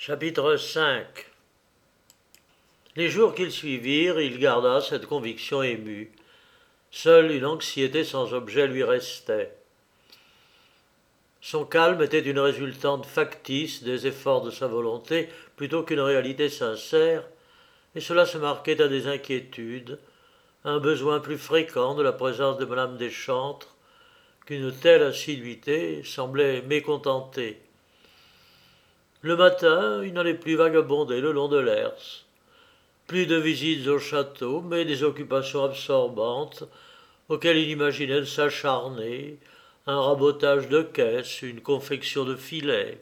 Chapitre 5. Les jours qui suivirent, il garda cette conviction émue. Seule une anxiété sans objet lui restait. Son calme était une résultante factice des efforts de sa volonté plutôt qu'une réalité sincère, et cela se marquait à des inquiétudes, un besoin plus fréquent de la présence de Madame Deschantres, qu'une telle assiduité semblait mécontenter. Le matin, il n'allait plus vagabonder le long de l'Hers. Plus de visites au château, mais des occupations absorbantes auxquelles il imaginait de s'acharner, un rabotage de caisses, une confection de filets.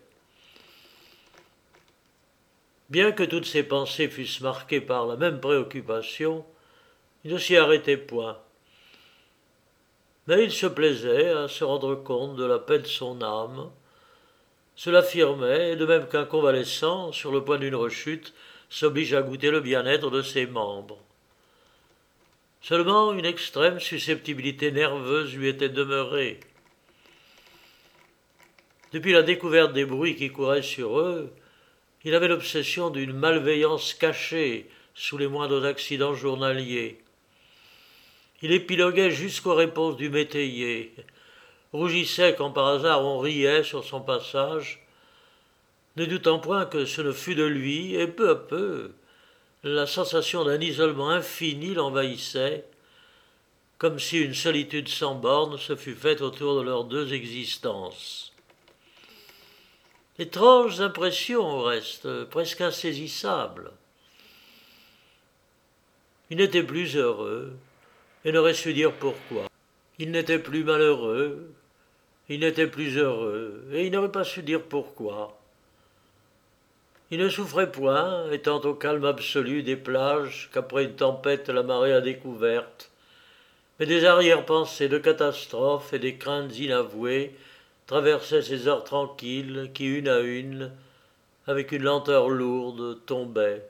Bien que toutes ses pensées fussent marquées par la même préoccupation, il ne s'y arrêtait point. Mais il se plaisait à se rendre compte de la paix de son âme, se l'affirmait, de même qu'un convalescent, sur le point d'une rechute, s'oblige à goûter le bien-être de ses membres. Seulement une extrême susceptibilité nerveuse lui était demeurée. Depuis la découverte des bruits qui couraient sur eux, il avait l'obsession d'une malveillance cachée sous les moindres accidents journaliers. Il épiloguait jusqu'aux réponses du métayer, rougissait quand par hasard on riait sur son passage, ne doutant point que ce ne fût de lui, et peu à peu, la sensation d'un isolement infini l'envahissait, comme si une solitude sans bornes se fût faite autour de leurs deux existences. Étranges impressions, au reste, presque insaisissables. Il n'était plus heureux, et n'aurait su dire pourquoi. Il n'était plus malheureux, il n'était plus heureux, et il n'aurait pas su dire pourquoi. Il ne souffrait point, étant au calme absolu des plages qu'après une tempête la marée a découvertes, mais des arrière-pensées de catastrophes et des craintes inavouées traversaient ces heures tranquilles qui, une à une, avec une lenteur lourde, tombaient.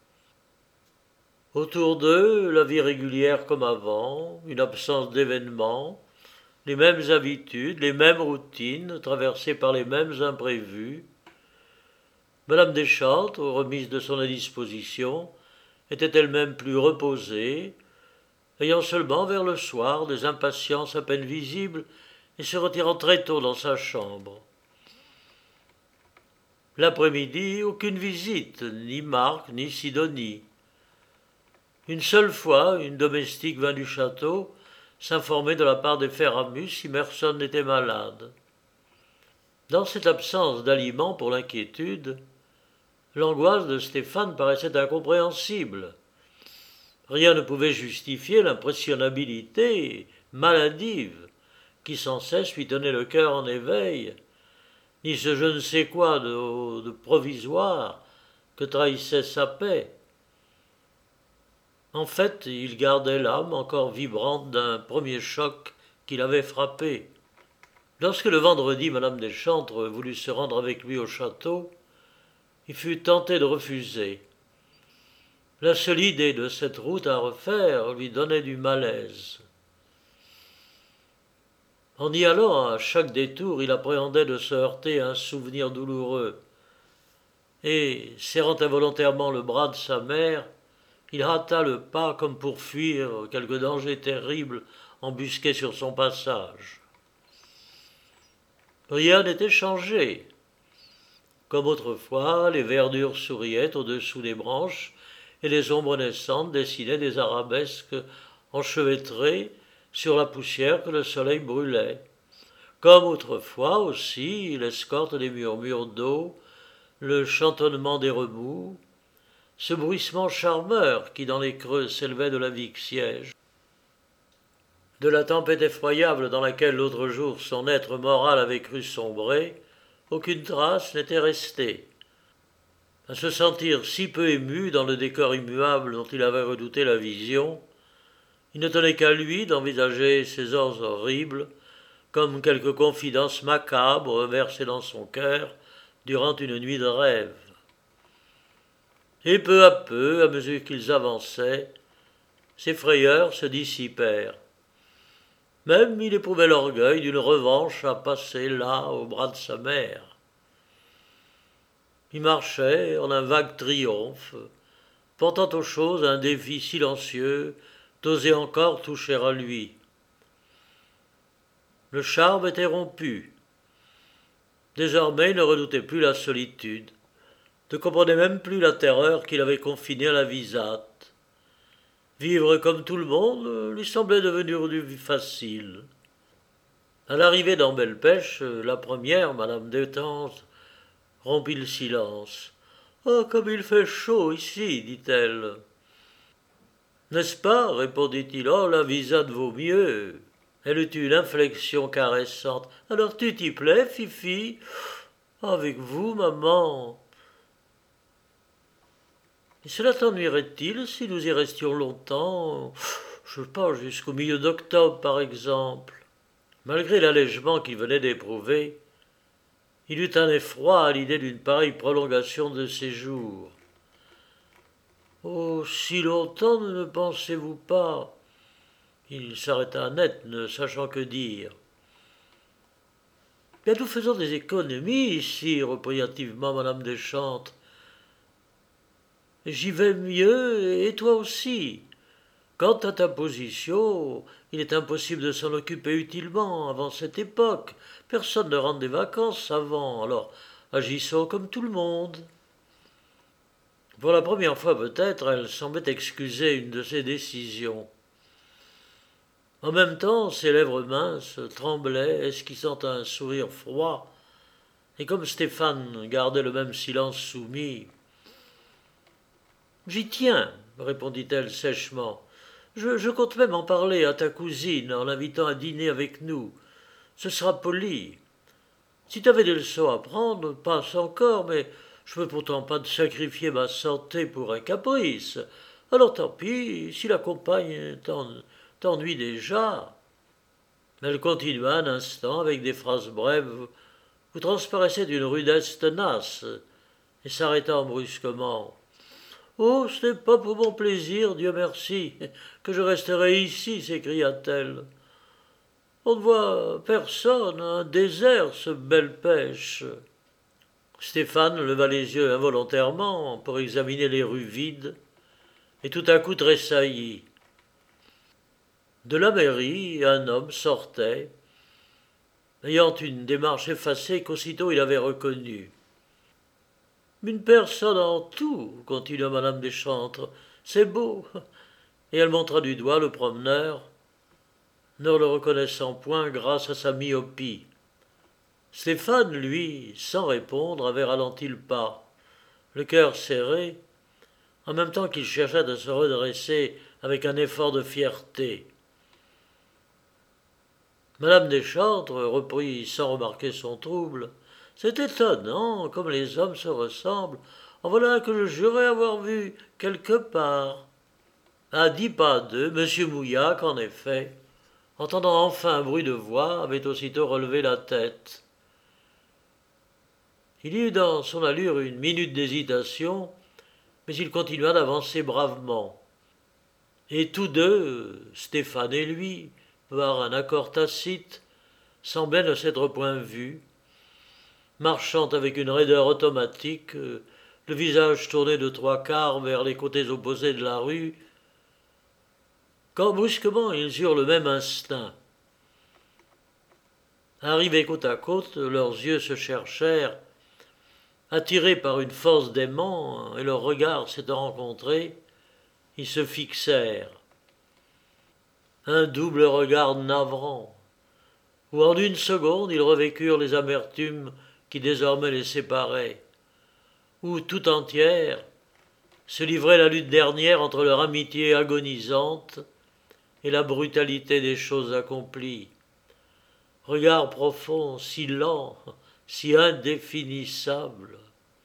Autour d'eux, la vie régulière comme avant, une absence d'événements, les mêmes habitudes, les mêmes routines, traversées par les mêmes imprévus. Madame Deschantres, remise de son indisposition, était elle-même plus reposée, ayant seulement vers le soir des impatiences à peine visibles et se retirant très tôt dans sa chambre. L'après-midi, aucune visite, ni Marc, ni Sidonie. Une seule fois, une domestique vint du château s'informer de la part des Ferramus si personne n'était malade. Dans cette absence d'aliments pour l'inquiétude, l'angoisse de Stéphane paraissait incompréhensible. Rien ne pouvait justifier l'impressionnabilité maladive qui sans cesse lui tenait le cœur en éveil, ni ce je ne sais quoi de provisoire que trahissait sa paix. En fait, il gardait l'âme encore vibrante d'un premier choc qui l'avait frappé. Lorsque le vendredi Madame Deschantres voulut se rendre avec lui au château, il fut tenté de refuser. La seule idée de cette route à refaire lui donnait du malaise. En y allant, à chaque détour, il appréhendait de se heurter à un souvenir douloureux. Et, serrant involontairement le bras de sa mère, il hâta le pas comme pour fuir quelque danger terrible embusqué sur son passage. Rien n'était changé. Comme autrefois, les verdures souriaient au-dessous des branches et les ombres naissantes dessinaient des arabesques enchevêtrées sur la poussière que le soleil brûlait. Comme autrefois aussi, l'escorte des murmures d'eau, le chantonnement des remous, ce bruissement charmeur qui dans les creux s'élevait de la Vic-Siège. De la tempête effroyable dans laquelle l'autre jour son être moral avait cru sombrer, aucune trace n'était restée. À se sentir si peu ému dans le décor immuable dont il avait redouté la vision, il ne tenait qu'à lui d'envisager ces heures horribles comme quelque confidence macabre versée dans son cœur durant une nuit de rêve. Et peu, à mesure qu'ils avançaient, ses frayeurs se dissipèrent. Même il éprouvait l'orgueil d'une revanche à passer là au bras de sa mère. Il marchait en un vague triomphe, portant aux choses un défi silencieux d'oser encore toucher à lui. Le charme était rompu. Désormais, il ne redoutait plus la solitude, ne comprenait même plus la terreur qui l'avait confiné à la Visate. Vivre comme tout le monde lui semblait devenu facile. À l'arrivée dans Belle-Pêche, la première, Madame d'Étanges, rompit le silence. « Oh, comme il fait chaud ici, dit-elle. »« N'est-ce pas ?» répondit-il. « Oh, la Visate vaut mieux. » Elle eut une inflexion caressante. « Alors tu t'y plais, Fifi ?»« Avec vous, maman. » « Et cela t'ennuierait-il si nous y restions longtemps? Je sais pas, jusqu'au milieu d'octobre, par exemple. » Malgré l'allègement qu'il venait d'éprouver, il eut un effroi à l'idée d'une pareille prolongation de séjour. « Oh, si longtemps ne pensez-vous pas ?» Il s'arrêta net, ne sachant que dire. « Bien, nous faisons des économies ici, reprit hâtivement madame Deschantres. J'y vais mieux, et toi aussi. Quant à ta position, il est impossible de s'en occuper utilement avant cette époque. Personne ne rentre des vacances avant, alors agissons comme tout le monde. » Pour la première fois peut-être, elle semblait excuser une de ses décisions. En même temps, ses lèvres minces tremblaient, esquissant un sourire froid, et comme Stéphane gardait le même silence soumis, « J'y tiens, répondit-elle sèchement. Je compte même en parler à ta cousine en l'invitant à dîner avec nous. Ce sera poli. Si tu avais des leçons à prendre, passe encore, mais je ne veux pourtant pas te sacrifier ma santé pour un caprice. Alors tant pis, si la compagne t'ennuie déjà. » Elle continua un instant avec des phrases brèves où transparaissait d'une rudesse tenace et s'arrêtant brusquement. « Oh, ce n'est pas pour mon plaisir, Dieu merci, que je resterai ici, s'écria-t-elle. On ne voit personne, un désert, ce Belle-Pêche. » Stéphane leva les yeux involontairement pour examiner les rues vides, et tout à coup tressaillit. De la mairie, un homme sortait, ayant une démarche effacée qu'aussitôt il avait reconnue. « Une personne en tout, continua madame Deschantres, c'est beau. » Et elle montra du doigt le promeneur, ne le reconnaissant point grâce à sa myopie. Stéphane, lui, sans répondre, avait ralenti le pas, le cœur serré, en même temps qu'il cherchait à se redresser avec un effort de fierté. Madame Deschantres reprit sans remarquer son trouble. « C'est étonnant, comme les hommes se ressemblent. En voilà un que je jurais avoir vu quelque part. » À 10 pas d'eux, M. Mouillac, en effet, entendant enfin un bruit de voix, avait aussitôt relevé la tête. Il y eut dans son allure une minute d'hésitation, mais il continua d'avancer bravement. Et tous deux, Stéphane et lui, par un accord tacite, semblaient ne s'être point vus, marchant avec une raideur automatique, le visage tourné de trois quarts vers les côtés opposés de la rue, quand brusquement ils eurent le même instinct. Arrivés côte à côte, leurs yeux se cherchèrent, attirés par une force d'aimant, et leurs regards s'étant rencontrés, ils se fixèrent. Un double regard navrant, où en une seconde ils revécurent les amertumes qui désormais les séparaient, où tout entière se livrait la lutte dernière entre leur amitié agonisante et la brutalité des choses accomplies. Regard profond, si lent, si indéfinissable.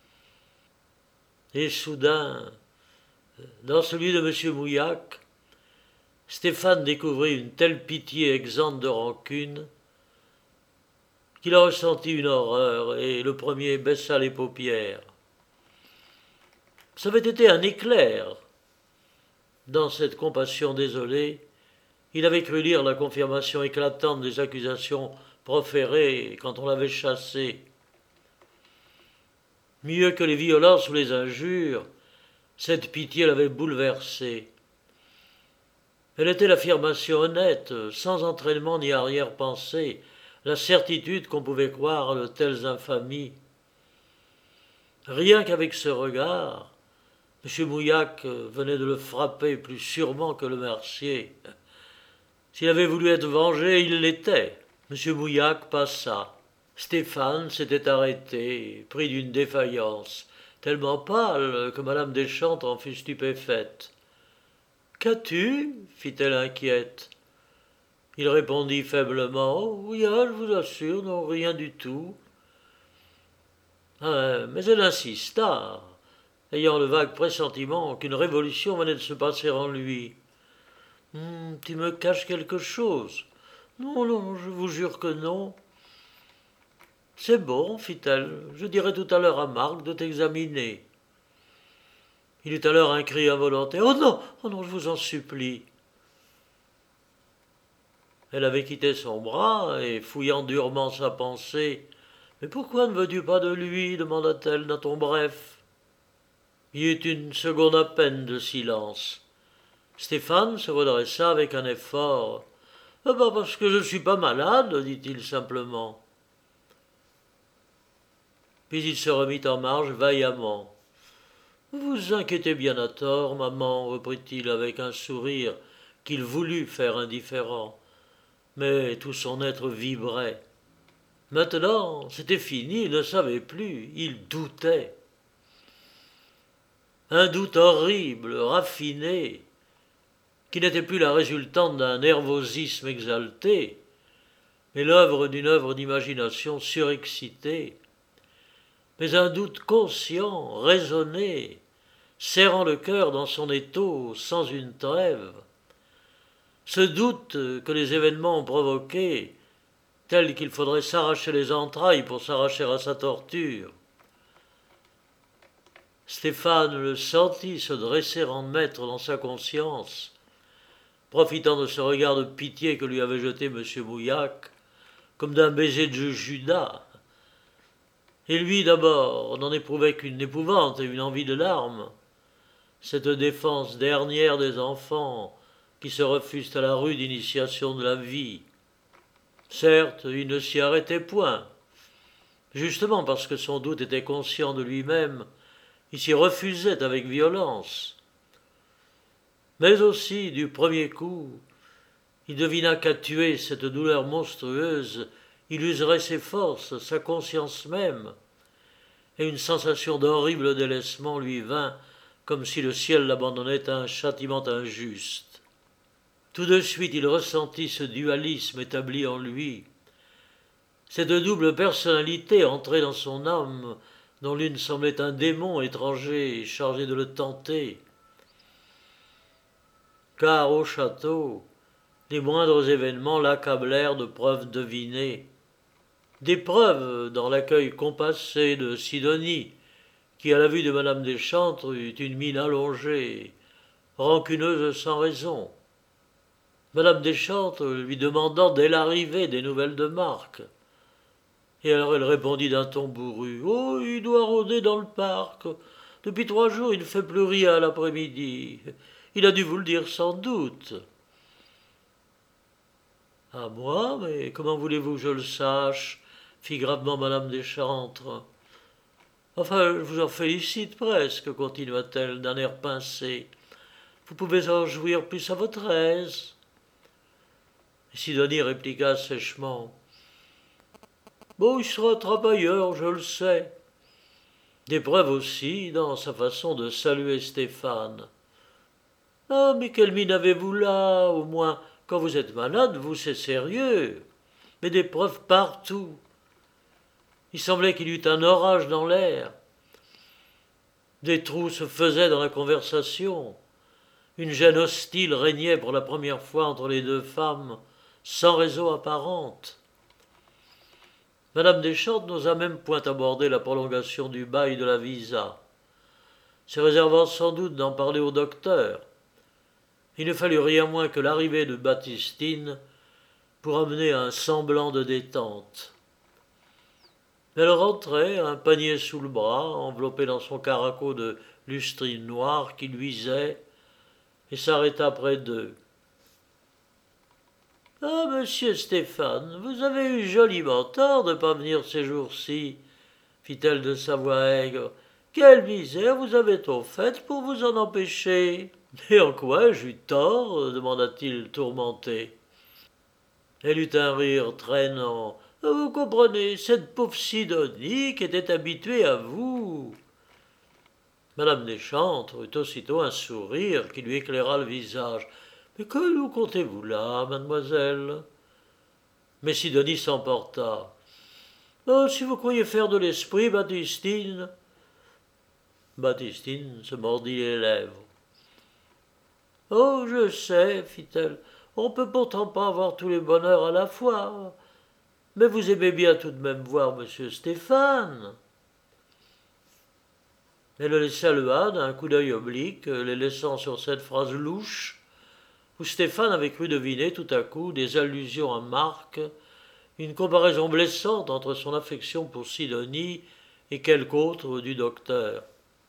Et soudain, dans celui de M. Mouillac, Stéphane découvrit une telle pitié exempte de rancune qu'il en ressentit une horreur et le premier baissa les paupières. Ça avait été un éclair. Dans cette compassion désolée, il avait cru lire la confirmation éclatante des accusations proférées quand on l'avait chassé. Mieux que les violences ou les injures, cette pitié l'avait bouleversé. Elle était l'affirmation honnête, sans entraînement ni arrière-pensée, la certitude qu'on pouvait croire à de telles infamies. Rien qu'avec ce regard, M. Mouillac venait de le frapper plus sûrement que le mercier. S'il avait voulu être vengé, il l'était. M. Mouillac passa. Stéphane s'était arrêté, pris d'une défaillance, tellement pâle que Madame Deschamps en fut stupéfaite. « Qu'as-tu » fit-elle inquiète. Il répondit faiblement. « Oh, rien, je vous assure, non, rien du tout. » Mais elle insista, ayant le vague pressentiment qu'une révolution venait de se passer en lui. « Tu me caches quelque chose ?»« Non, non, je vous jure que non. »« C'est bon, fit-elle, je dirai tout à l'heure à Marc de t'examiner. » Il eut alors un cri involontaire. « oh non, je vous en supplie. » Elle avait quitté son bras et, fouillant durement sa pensée, « Mais pourquoi ne veux-tu pas de lui ?» demanda-t-elle d'un ton bref. Il y eut une seconde à peine de silence. Stéphane se redressa avec un effort. « Parce que je ne suis pas malade, dit-il simplement. » Puis il se remit en marche vaillamment. « Vous vous inquiétez bien à tort, maman, reprit-il avec un sourire qu'il voulut faire indifférent. Mais tout son être vibrait. Maintenant, c'était fini, il ne savait plus, il doutait. Un doute horrible, raffiné, qui n'était plus la résultante d'un nervosisme exalté, mais l'œuvre d'une œuvre d'imagination surexcitée, mais un doute conscient, raisonné, serrant le cœur dans son étau sans une trêve. Ce doute que les événements ont provoqué, tel qu'il faudrait s'arracher les entrailles pour s'arracher à sa torture. Stéphane le sentit se dresser en maître dans sa conscience, profitant de ce regard de pitié que lui avait jeté M. Mouillac, comme d'un baiser de Judas. Et lui d'abord n'en éprouvait qu'une épouvante et une envie de larmes. Cette défense dernière des enfants qui se refusent à la rude initiation de la vie. Certes, il ne s'y arrêtait point. Justement parce que son doute était conscient de lui-même, il s'y refusait avec violence. Mais aussi, du premier coup, il devina qu'à tuer cette douleur monstrueuse, il userait ses forces, sa conscience même, et une sensation d'horrible délaissement lui vint, comme si le ciel l'abandonnait à un châtiment injuste. Tout de suite, il ressentit ce dualisme établi en lui, cette double personnalité entrée dans son âme, dont l'une semblait un démon étranger chargé de le tenter. Car au château, les moindres événements l'accablèrent de preuves devinées, des preuves dans l'accueil compassé de Sidonie, qui à la vue de Madame Deschamps eut une mine allongée, rancuneuse sans raison. Madame Deschamps lui demandant dès l'arrivée des nouvelles de Marc. Et alors elle répondit d'un ton bourru. « Oh, il doit rôder dans le parc. Depuis 3 jours, il ne fait plus rien l'après-midi. Il a dû vous le dire sans doute. » « À moi, mais comment voulez-vous que je le sache ?» fit gravement Madame Deschantres. « Enfin, je vous en félicite presque, continua-t-elle d'un air pincé. Vous pouvez en jouir plus à votre aise. » Sidonie répliqua sèchement. « Bon, il sera travailleur, je le sais. » Des preuves aussi dans sa façon de saluer Stéphane. « Ah, mais quelle mine avez-vous là, au moins, quand vous êtes malade, vous, c'est sérieux. Mais des preuves partout. » Il semblait qu'il y eût un orage dans l'air. Des trous se faisaient dans la conversation. Une gêne hostile régnait pour la première fois entre les deux femmes, sans raison apparente. Madame Deschamps n'osa même point aborder la prolongation du bail de la visa, se réservant sans doute d'en parler au docteur. Il ne fallut rien moins que l'arrivée de Baptistine pour amener un semblant de détente. Elle rentrait, un panier sous le bras, enveloppé dans son caraco de lustrine noire qui luisait, et s'arrêta près d'eux. Ah, monsieur Stéphane, vous avez eu joliment tort de ne pas venir ces jours-ci, fit-elle de sa voix aigre. Quelle misère vous avait-on faite pour vous en empêcher? Et en quoi ai-je eu tort demanda-t-il tourmenté. Elle eut un rire traînant. Vous comprenez, cette pauvre Sidonie qui était habituée à vous. Madame Deschantres eut aussitôt un sourire qui lui éclaira le visage. Mais que nous comptez-vous là, mademoiselle? Mais Sidonie s'emporta. Oh, si vous croyez faire de l'esprit, Baptistine. Baptistine se mordit les lèvres. Oh, je sais, fit-elle, on ne peut pourtant pas avoir tous les bonheurs à la fois. Mais vous aimez bien tout de même voir monsieur Stéphane. Elle le salua d'un coup d'œil oblique, les laissant sur cette phrase louche, où Stéphane avait cru deviner tout à coup des allusions à Marc, une comparaison blessante entre son affection pour Sidonie et quelque autre du docteur.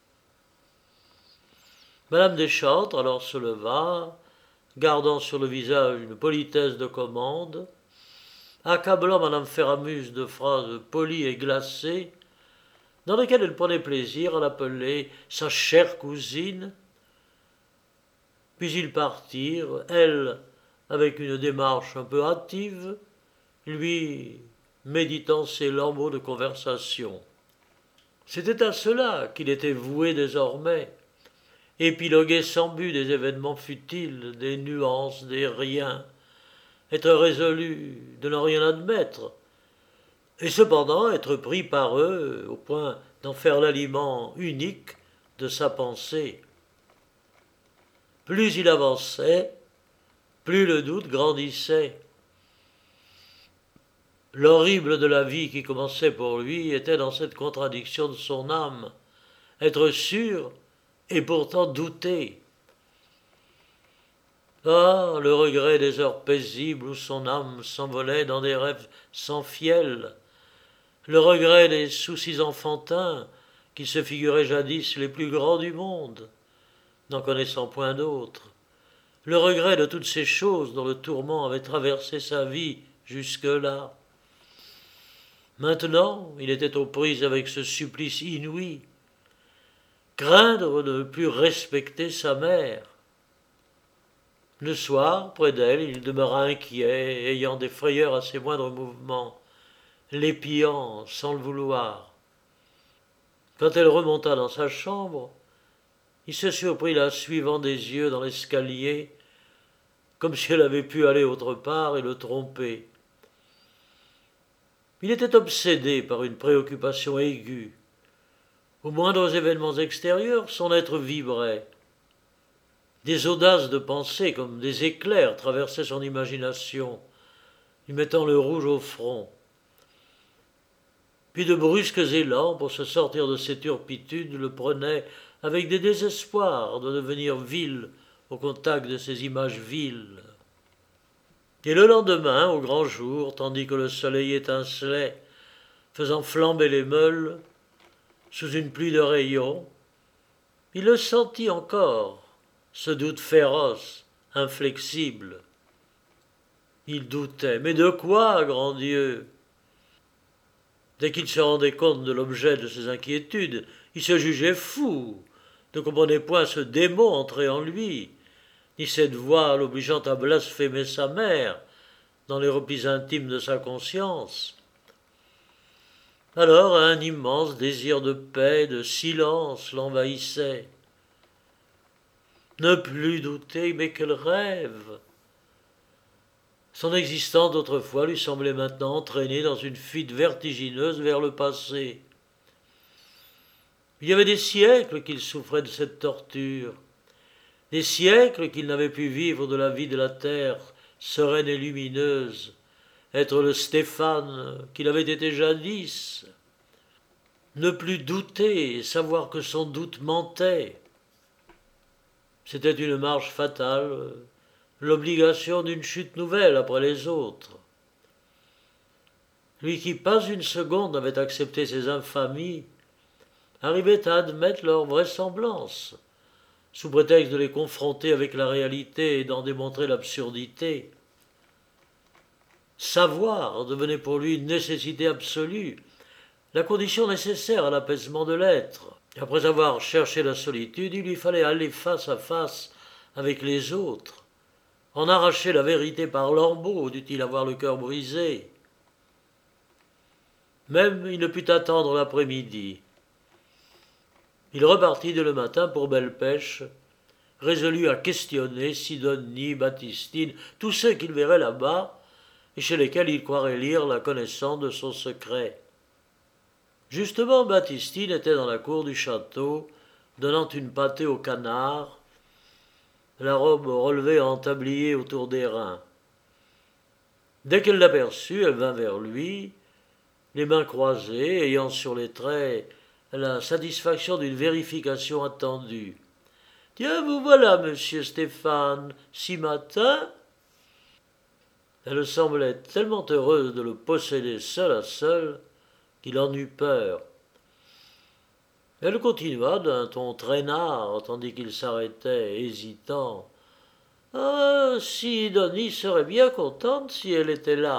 Madame Deschantres alors se leva, gardant sur le visage une politesse de commande, accablant madame Ferramus de phrases polies et glacées, dans lesquelles elle prenait plaisir à l'appeler sa chère cousine. Puis ils partirent, elle avec une démarche un peu hâtive, lui méditant ses lambeaux de conversation. C'était à cela qu'il était voué désormais, épiloguer sans but des événements futiles, des nuances, des riens, être résolu de n'en rien admettre, et cependant être pris par eux au point d'en faire l'aliment unique de sa pensée. Plus il avançait, plus le doute grandissait. L'horrible de la vie qui commençait pour lui était dans cette contradiction de son âme, être sûr et pourtant douter. Ah, le regret des heures paisibles où son âme s'envolait dans des rêves sans fiel, le regret des soucis enfantins qui se figuraient jadis les plus grands du monde, n'en connaissant point d'autres, le regret de toutes ces choses dont le tourment avait traversé sa vie jusque-là. Maintenant, il était aux prises avec ce supplice inouï, craindre de ne plus respecter sa mère. Le soir, près d'elle, il demeura inquiet, ayant des frayeurs à ses moindres mouvements, l'épiant sans le vouloir. Quand elle remonta dans sa chambre, il se surprit la suivant des yeux dans l'escalier, comme si elle avait pu aller autre part et le tromper. Il était obsédé par une préoccupation aiguë. Aux moindres événements extérieurs, son être vibrait. Des audaces de pensée comme des éclairs traversaient son imagination, lui mettant le rouge au front. Puis de brusques élans pour se sortir de ses turpitudes le prenaient avec des désespoirs de devenir vil au contact de ces images viles. Et le lendemain, au grand jour, tandis que le soleil étincelait, faisant flamber les meules, sous une pluie de rayons, il le sentit encore, ce doute féroce, inflexible. Il doutait. Mais de quoi, grand Dieu? Dès qu'il se rendait compte de l'objet de ses inquiétudes, il se jugeait fou, ne comprenait point ce démon entré en lui, ni cette voix l'obligeant à blasphémer sa mère dans les replis intimes de sa conscience. Alors un immense désir de paix, de silence l'envahissait. Ne plus douter, mais quel rêve! Son existence d'autrefois lui semblait maintenant entraînée dans une fuite vertigineuse vers le passé. Il y avait des siècles qu'il souffrait de cette torture, des siècles qu'il n'avait pu vivre de la vie de la terre, sereine et lumineuse, être le Stéphane qu'il avait été jadis, ne plus douter et savoir que son doute mentait. C'était une marche fatale, l'obligation d'une chute nouvelle après les autres. lui qui pas une seconde n'avait accepté ces infamies, arrivait à admettre leur vraisemblance, sous prétexte de les confronter avec la réalité et d'en démontrer l'absurdité. Savoir devenait pour lui une nécessité absolue, la condition nécessaire à l'apaisement de l'être. Après avoir cherché la solitude, il lui fallait aller face à face avec les autres. En arracher la vérité par lambeaux, dût-il avoir le cœur brisé. Même il ne put attendre l'après-midi. Il repartit dès le matin pour Belle-Pêche, résolu à questionner Sidonie, Baptistine, tous ceux qu'il verrait là-bas, et chez lesquels il croirait lire la connaissance de son secret. Justement, Baptistine était dans la cour du château, donnant une pâtée au canard, la robe relevée en tablier autour des reins. Dès qu'elle l'aperçut, elle vint vers lui, les mains croisées, ayant sur les traits la satisfaction d'une vérification attendue. « Tiens, vous voilà, monsieur Stéphane, si matin ?» Elle semblait tellement heureuse de le posséder seul à seul qu'il en eut peur. Elle continua d'un ton traînard, tandis qu'il s'arrêtait, hésitant. « Ah, Sidonie serait bien contente si elle était là. »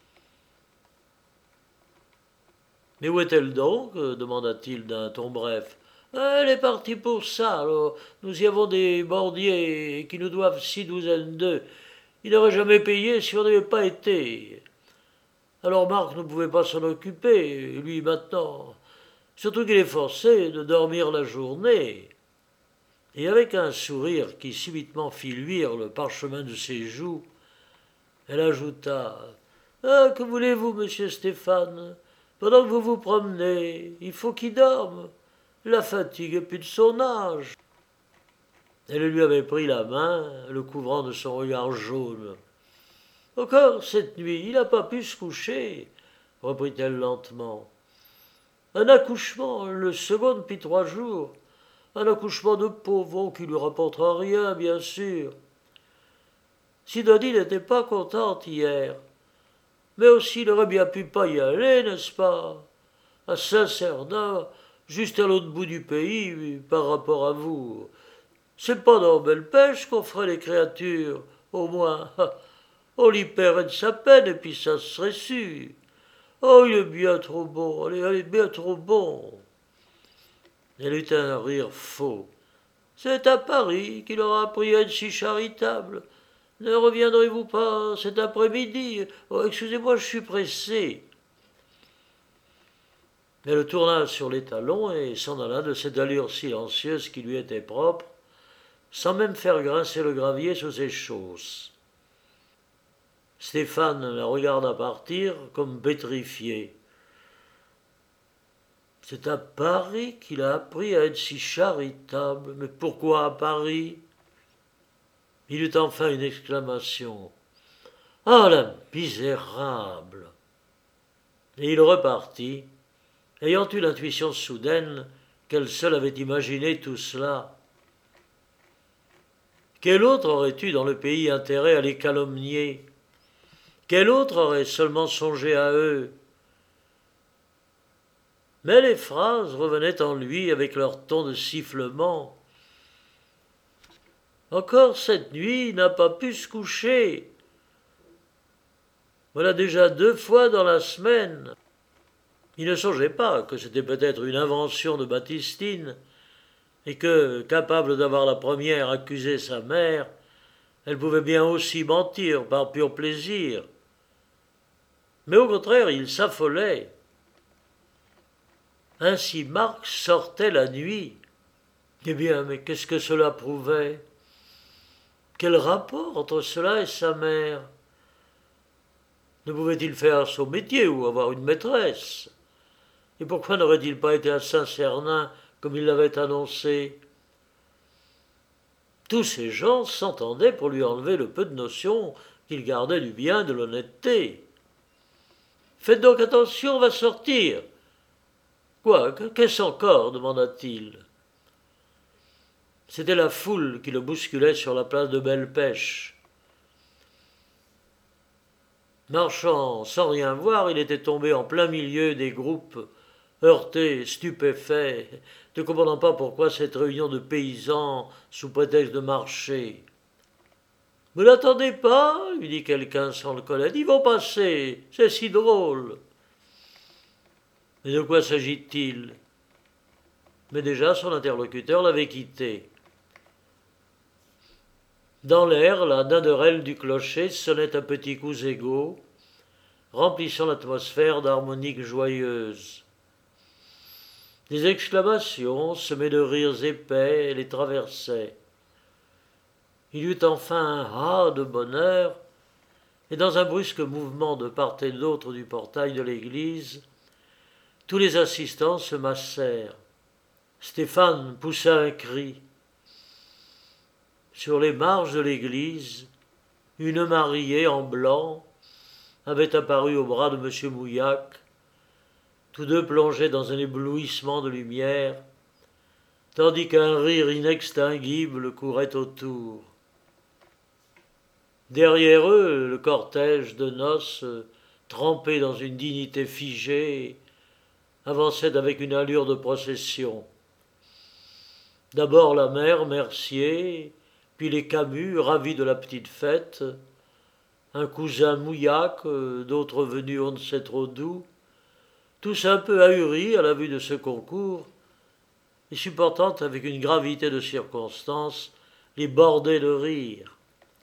« Mais où est-elle donc ?» demanda-t-il d'un ton bref. « Elle est partie pour ça. Alors, nous y avons des bordiers qui nous doivent 6 douzaines d'œufs. Il n'aurait jamais payé si on n'avait pas été. Alors Marc ne pouvait pas s'en occuper, lui maintenant. Surtout qu'il est forcé de dormir la journée. » Et avec un sourire qui subitement fit luire le parchemin de ses joues, elle ajouta « Ah, que voulez-vous, monsieur Stéphane ? Pendant que vous vous promenez, il faut qu'il dorme. La fatigue est plus de son âge. » Elle lui avait pris la main, le couvrant de son regard jaune. « Encore cette nuit, il n'a pas pu se coucher, » reprit-elle lentement. « Un accouchement, le second depuis 3 jours. Un accouchement de pauvre qui lui rapportera rien, bien sûr. Sidonie n'était pas contente hier. Mais aussi, il aurait bien pu pas y aller, n'est-ce pas? À Saint-Cernin, juste à l'autre bout du pays, par rapport à vous. C'est pas dans Belle-Pêche qu'on ferait les créatures, au moins. On y paierait de sa peine, et puis ça serait su. Oh, il est bien trop bon, elle est bien trop bon. » Elle eut un rire faux. « C'est à Paris qu'il aura appris à être si charitable. Ne reviendrez-vous pas cet après-midi? Oh, excusez-moi, je suis pressé. » Elle tourna sur les talons et s'en alla de cette allure silencieuse qui lui était propre, sans même faire grincer le gravier sous ses chausses. Stéphane la regarda partir comme pétrifié. C'est à Paris qu'il a appris à être si charitable. Mais pourquoi à Paris? Il eut enfin une exclamation. « Ah, la misérable !» Et il repartit, ayant eu l'intuition soudaine qu'elle seule avait imaginé tout cela. Quel autre aurait eu dans le pays intérêt à les calomnier? Quel autre aurait seulement songé à eux? Mais les phrases revenaient en lui avec leur ton de sifflement. Encore cette nuit, il n'a pas pu se coucher. Voilà déjà 2 fois dans la semaine. Il ne songeait pas que c'était peut-être une invention de Baptistine, et que, capable d'avoir la première accusé sa mère, elle pouvait bien aussi mentir par pur plaisir. Mais au contraire, il s'affolait. Ainsi Marc sortait la nuit. Eh bien, mais qu'est-ce que cela prouvait? Quel rapport entre cela et sa mère? Ne pouvait-il faire son métier ou avoir une maîtresse? Et pourquoi n'aurait-il pas été à Saint-Cernin comme il l'avait annoncé? Tous ces gens s'entendaient pour lui enlever le peu de notion qu'il gardait du bien de l'honnêteté. « Faites donc attention, on va sortir. »« Quoi? Qu'est-ce encore ?» demanda-t-il. C'était la foule qui le bousculait sur la place de Belle-Pêche. Marchant sans rien voir, il était tombé en plein milieu des groupes, heurté, stupéfait, ne comprenant pas pourquoi cette réunion de paysans sous prétexte de marché. Vous n'attendez pas, lui dit quelqu'un sans le connaître, ils vont passer, c'est si drôle. Mais de quoi s'agit-il? Mais déjà son interlocuteur l'avait quitté. Dans l'air, la naderelle du clocher sonnait à petits coups égaux, remplissant l'atmosphère d'harmoniques joyeuses. Des exclamations, semées de rires épais, les traversaient. Il eut enfin un ah de bonheur, et dans un brusque mouvement de part et d'autre du portail de l'église, tous les assistants se massèrent. Stéphane poussa un cri. Sur les marges de l'église, une mariée en blanc avait apparu au bras de M. Mouillac. Tous deux plongeaient dans un éblouissement de lumière, tandis qu'un rire inextinguible courait autour. Derrière eux, le cortège de noces, trempé dans une dignité figée, avançait avec une allure de procession. D'abord la mère Mercier, puis les Camus, ravis de la petite fête, un cousin Mouillac, d'autres venus on ne sait trop d'où, tous un peu ahuris à la vue de ce concours, et supportant avec une gravité de circonstance les bordées de rire.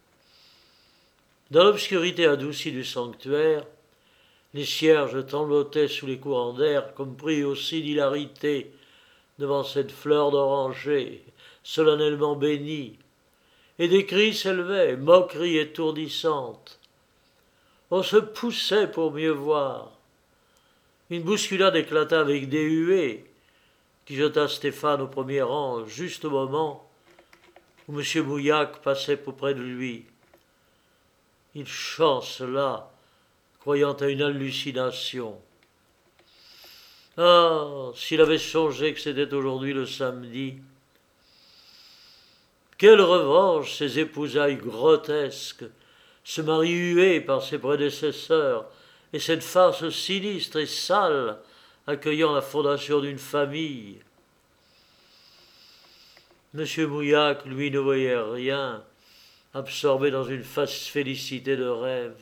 Dans l'obscurité adoucie du sanctuaire, les cierges tremblotaient sous les courants d'air comme pris aussi d'hilarité devant cette fleur d'oranger, solennellement bénie, et des cris s'élevaient, moqueries étourdissantes. On se poussait pour mieux voir. Une bousculade éclata avec des huées, qui jeta Stéphane au premier rang, juste au moment où M. Mouillac passait auprès de lui. Il chancela, croyant à une hallucination. Ah, s'il avait songé que c'était aujourd'hui le samedi. Quelle revanche ces épousailles grotesques, ce mari hué par ses prédécesseurs, et cette farce sinistre et sale accueillant la fondation d'une famille. M. Mouillac, lui, ne voyait rien, absorbé dans une félicité de rêve.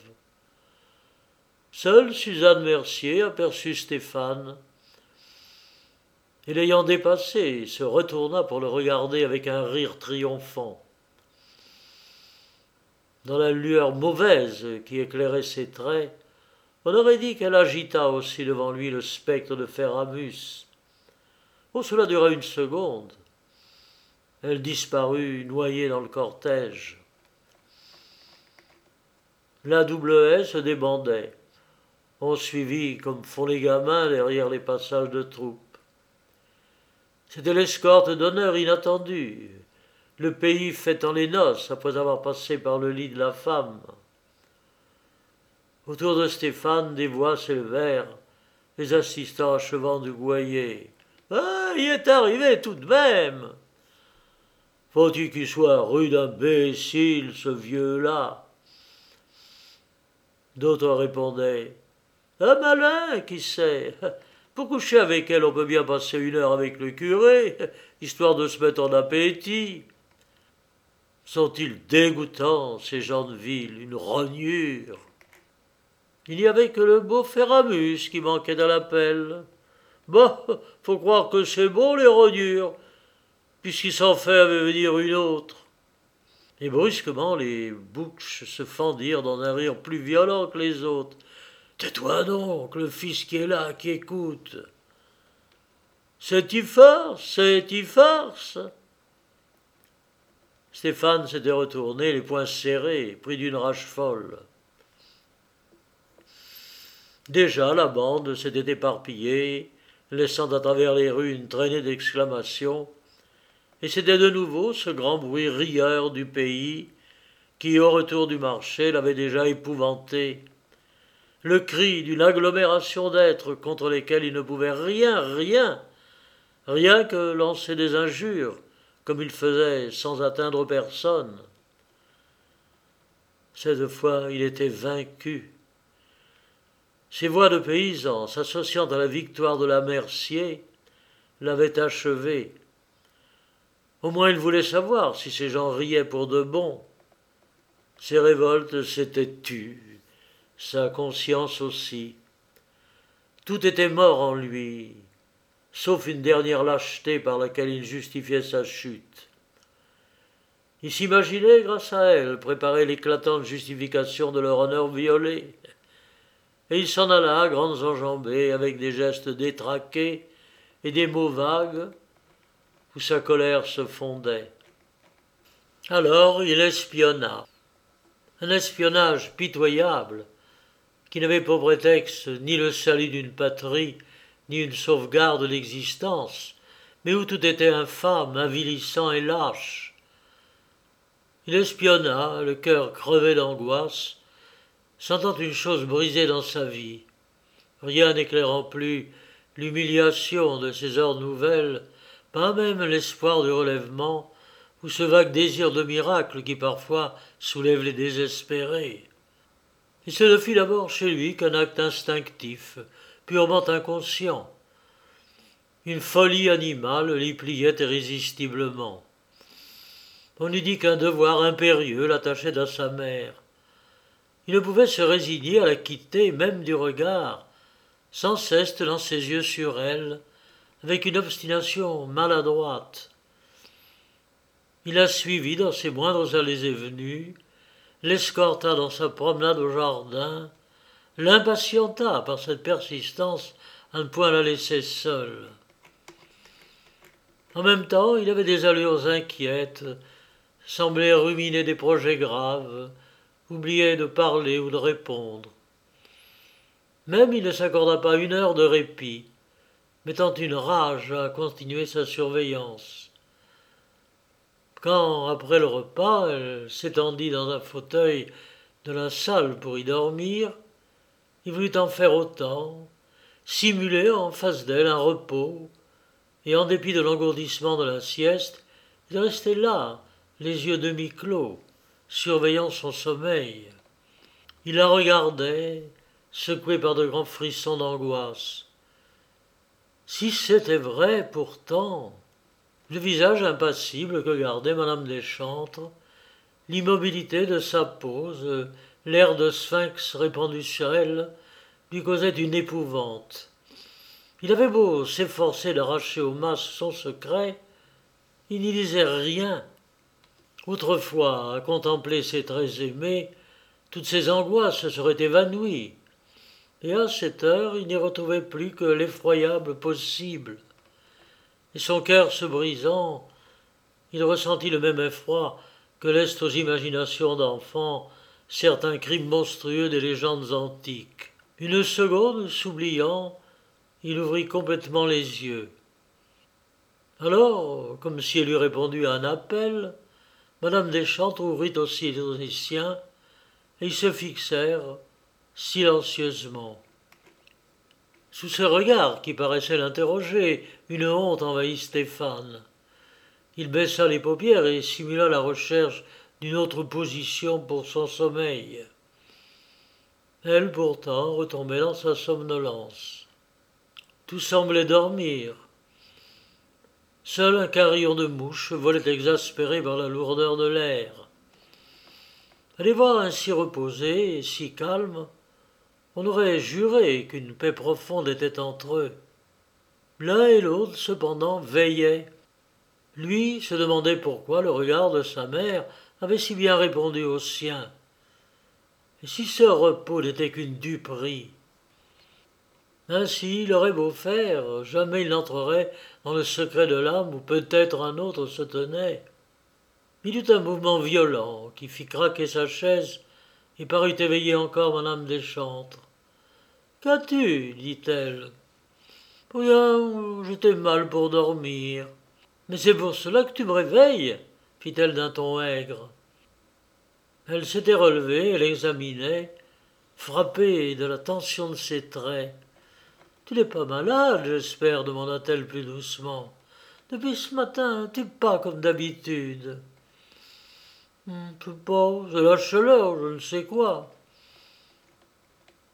Seule Suzanne Mercier aperçut Stéphane, et l'ayant dépassé, se retourna pour le regarder avec un rire triomphant. Dans la lueur mauvaise qui éclairait ses traits, on aurait dit qu'elle agita aussi devant lui le spectre de Ferramus. Oh, cela dura une seconde. Elle disparut, noyée dans le cortège. La double haie se débandait. On suivit comme font les gamins derrière les passages de troupes. C'était l'escorte d'honneur inattendue, le pays fêtant les noces après avoir passé par le lit de la femme. Autour de Stéphane, des voix s'élevèrent, les assistants achevant de gouailler. « Ah, il est arrivé tout de même !»« Faut-il qu'il soit rude imbécile, ce vieux-là » D'autres répondaient. « Un malin, qui sait. Pour coucher avec elle, on peut bien passer 1 heure avec le curé, histoire de se mettre en appétit. Sont-ils dégoûtants, ces gens de ville, une rognure. Il n'y avait que le beau Ferramus qui manquait à l'appel. Bah, faut croire que c'est bon, les rognures, puisqu'il s'en fait venir une autre. » Et brusquement, les bouches se fendirent dans un rire plus violent que les autres. « Tais-toi donc, le fils qui est là, qui écoute. »« C'est-y farce, c'est-y farce ?» Stéphane s'était retourné, les poings serrés, pris d'une rage folle. Déjà la bande s'était éparpillée, laissant à travers les rues une traînée d'exclamations, et c'était de nouveau ce grand bruit rieur du pays qui, au retour du marché, l'avait déjà épouvanté. Le cri d'une agglomération d'êtres contre lesquels il ne pouvait rien que lancer des injures, comme il faisait sans atteindre personne. Cette fois, il était vaincu. Ces voix de paysans, s'associant à la victoire de la Mercier, l'avaient achevé. Au moins il voulait savoir si ces gens riaient pour de bon. Ses révoltes s'étaient tues, sa conscience aussi. Tout était mort en lui, sauf une dernière lâcheté par laquelle il justifiait sa chute. Il s'imaginait, grâce à elle, préparer l'éclatante justification de leur honneur violé. Et il s'en alla à grandes enjambées, avec des gestes détraqués et des mots vagues, où sa colère se fondait. Alors il espionna. Un espionnage pitoyable, qui n'avait pour prétexte ni le salut d'une patrie, ni une sauvegarde de l'existence, mais où tout était infâme, avilissant et lâche. Il espionna, le cœur crevé d'angoisse, sentant une chose brisée dans sa vie, rien n'éclairant plus l'humiliation de ces heures nouvelles, pas même l'espoir du relèvement, ou ce vague désir de miracle qui parfois soulève les désespérés. Et ce ne fut d'abord chez lui qu'un acte instinctif, purement inconscient. Une folie animale l'y pliait irrésistiblement. On eût dit qu'un devoir impérieux l'attachait à sa mère. Il ne pouvait se résigner à la quitter, même du regard, sans cesse tenant ses yeux sur elle, avec une obstination maladroite. Il la suivit dans ses moindres allées et venues, l'escorta dans sa promenade au jardin, l'impatienta par cette persistance à ne point la laisser seule. En même temps, il avait des allures inquiètes, semblait ruminer des projets graves, oubliait de parler ou de répondre. Même il ne s'accorda pas une heure de répit, mettant une rage à continuer sa surveillance. Quand, après le repas, elle s'étendit dans un fauteuil de la salle pour y dormir, il voulut en faire autant, simuler en face d'elle un repos, et en dépit de l'engourdissement de la sieste, il restait là, les yeux demi-clos, surveillant son sommeil. Il la regardait, secoué par de grands frissons d'angoisse. Si c'était vrai, pourtant, le visage impassible que gardait madame Deschantres, l'immobilité de sa pose, l'air de sphinx répandu sur elle, lui causaient une épouvante. Il avait beau s'efforcer d'arracher au masque son secret, il n'y lisait rien. Autrefois, à contempler ses traits aimés, toutes ses angoisses se seraient évanouies, et à cette heure il n'y retrouvait plus que l'effroyable possible. Et son cœur se brisant, il ressentit le même effroi que laissent aux imaginations d'enfants certains crimes monstrueux des légendes antiques. Une seconde, s'oubliant, il ouvrit complètement les yeux. Alors, comme si elle eût répondu à un appel, madame Deschantres ouvrit aussi les siens, et ils se fixèrent silencieusement. Sous ce regard qui paraissait l'interroger, une honte envahit Stéphane. Il baissa les paupières et simula la recherche d'une autre position pour son sommeil. Elle, pourtant, retombait dans sa somnolence. Tout semblait dormir. Seul un carillon de mouches volait exaspéré par la lourdeur de l'air. À les voir ainsi reposés et si calmes, on aurait juré qu'une paix profonde était entre eux. L'un et l'autre, cependant, veillaient. Lui se demandait pourquoi le regard de sa mère avait si bien répondu au sien. Et si ce repos n'était qu'une duperie? Ainsi, il aurait beau faire, jamais il n'entrerait dans le secret de l'âme où peut-être un autre se tenait. Il eut un mouvement violent qui fit craquer sa chaise et parut éveiller encore madame Deschantres. « Qu'as-tu » dit-elle. « Rien, j'étais mal pour dormir. »« Mais c'est pour cela que tu me réveilles » fit-elle d'un ton aigre. Elle s'était relevée et l'examinait, frappée de la tension de ses traits. « Tu n'es pas malade, j'espère » demanda-t-elle plus doucement. « Depuis ce matin, tu n'es pas comme d'habitude. »« Je sais pas, c'est la chaleur, je ne sais quoi. »